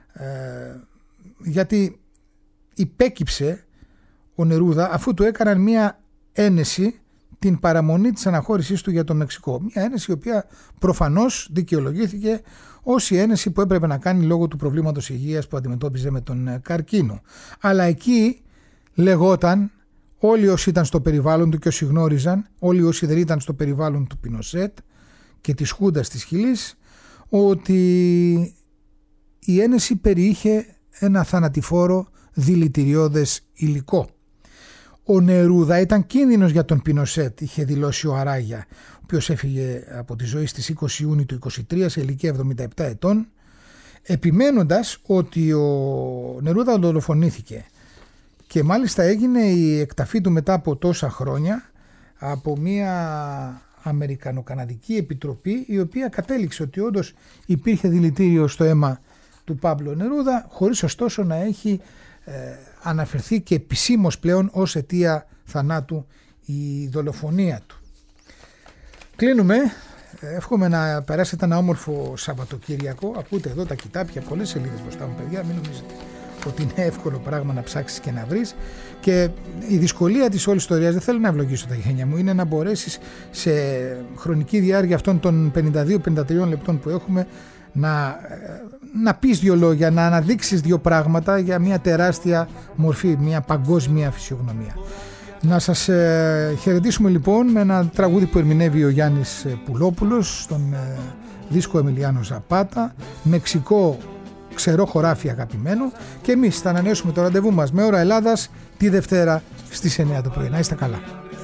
γιατί υπέκυψε ο Νερούδα αφού του έκαναν μία ένεση την παραμονή της αναχώρησής του για το Μεξικό. Μια ένεση η οποία προφανώς δικαιολογήθηκε ως η ένεση που έπρεπε να κάνει λόγω του προβλήματος υγείας που αντιμετώπιζε με τον καρκίνο. Αλλά εκεί λεγόταν, όλοι όσοι ήταν στο περιβάλλον του και όσοι γνώριζαν, όλοι όσοι δεν ήταν στο περιβάλλον του Πινοσέτ και της Χούντας της Χιλής, ότι η ένεση περιείχε ένα θανατηφόρο δηλητηριώδες υλικό. Ο Νερούδα ήταν κίνδυνος για τον Πινοσέτ, είχε δηλώσει ο Αράγια, ο οποίος έφυγε από τη ζωή στις 20 Ιούνιου του 1923 σε ηλικία 77 ετών, επιμένοντας ότι ο Νερούδα δολοφονήθηκε. Και μάλιστα έγινε η εκταφή του μετά από τόσα χρόνια από μια Αμερικανοκαναδική επιτροπή, η οποία κατέληξε ότι όντως υπήρχε δηλητήριο στο αίμα του Παύλου Νερούδα, χωρίς ωστόσο να έχει αναφερθεί και επισήμως πλέον ως αιτία θανάτου η δολοφονία του. Κλείνουμε. Εύχομαι να περάσετε ένα όμορφο Σαββατοκύριακο. Ακούτε εδώ τα κοιτάπια, πολλές σελίδες μπροστά μου, παιδιά, μην νομίζετε ότι είναι εύκολο πράγμα να ψάξεις και να βρεις. Και η δυσκολία της όλης ιστορίας, δεν θέλω να ευλογήσω τα γένια μου, είναι να μπορέσεις σε χρονική διάρκεια αυτών των 52-53 λεπτών που έχουμε να πεις δύο λόγια, να αναδείξεις δύο πράγματα για μια τεράστια μορφή, μια παγκόσμια φυσιογνωμία. Να σας χαιρετήσουμε λοιπόν με ένα τραγούδι που ερμηνεύει ο Γιάννης Πουλόπουλος στον δίσκο Εμιλιάνο Ζαπάτα, Μεξικό ξερό χωράφι αγαπημένο, και εμείς θα ανανεώσουμε το ραντεβού μας με ώρα Ελλάδας τη Δευτέρα στις 9 το πρωί. Να είστε καλά.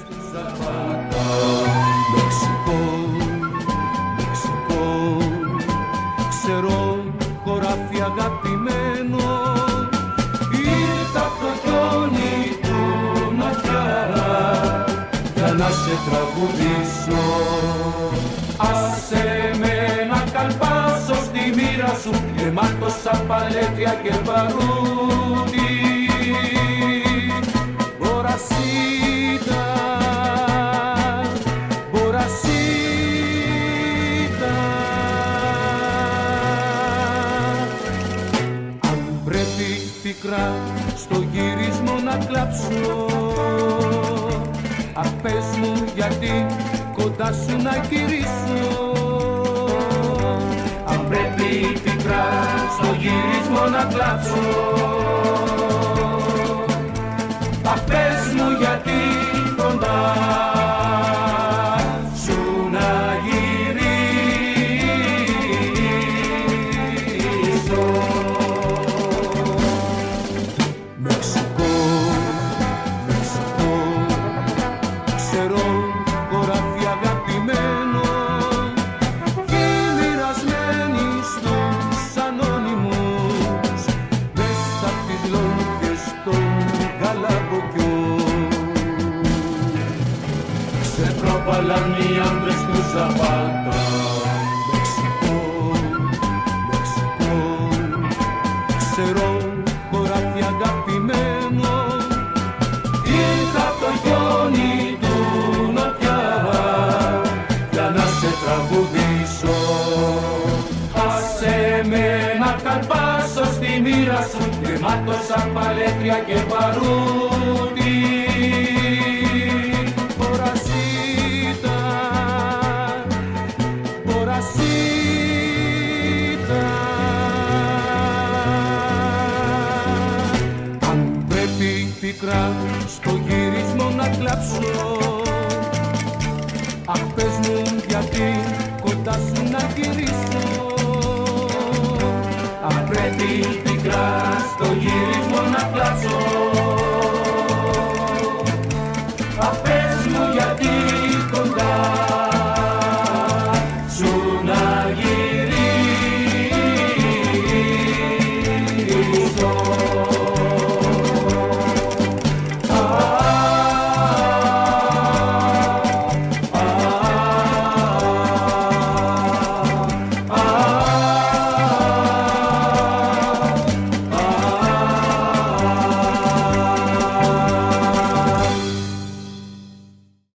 Ξερό χωράφι αγαπημένο, ήρθα από το χιόνι του νοτιά για να σε τραγουδήσω. Άσε με να καλπάσω στη μοίρα σου, γεμάτος σαν παλέτια και παρούδι. Μπορασίτα, μπορασίτα. Αν πρέπει πικρά στο γυρισμό να κλάψω, αχ πες μου γιατί κοντά σου να γυρίσω. Αν πρέπει πικρά στο γυρισμό να κλάψω, αχ πες μου γιατί κοντά σου να γυρίσω. Μεξικό, Μεξικό, ξερό χωράφι αγαπημένο, και μοιρασμένοι στους ανώνυμους, μέσα απ' τις λόγκες των Γαλαμποκιών. Ξεπρόπαλαν οι άντρες του Ζαπάτα. Μεξικό, Μεξικό, ξερό χωράφι αγαπημένο, ήρθα απ' το χιόνι του νοτιά για να σε τραγουδήσω. Άσε με να καλπάσω στη μοίρα σου, γεμάτος από παλέτρια και παρούτη. Πορασίτα, πορασίτα. Αν πρέπει πικρά στο γυρισμό να κλάψω, αχ,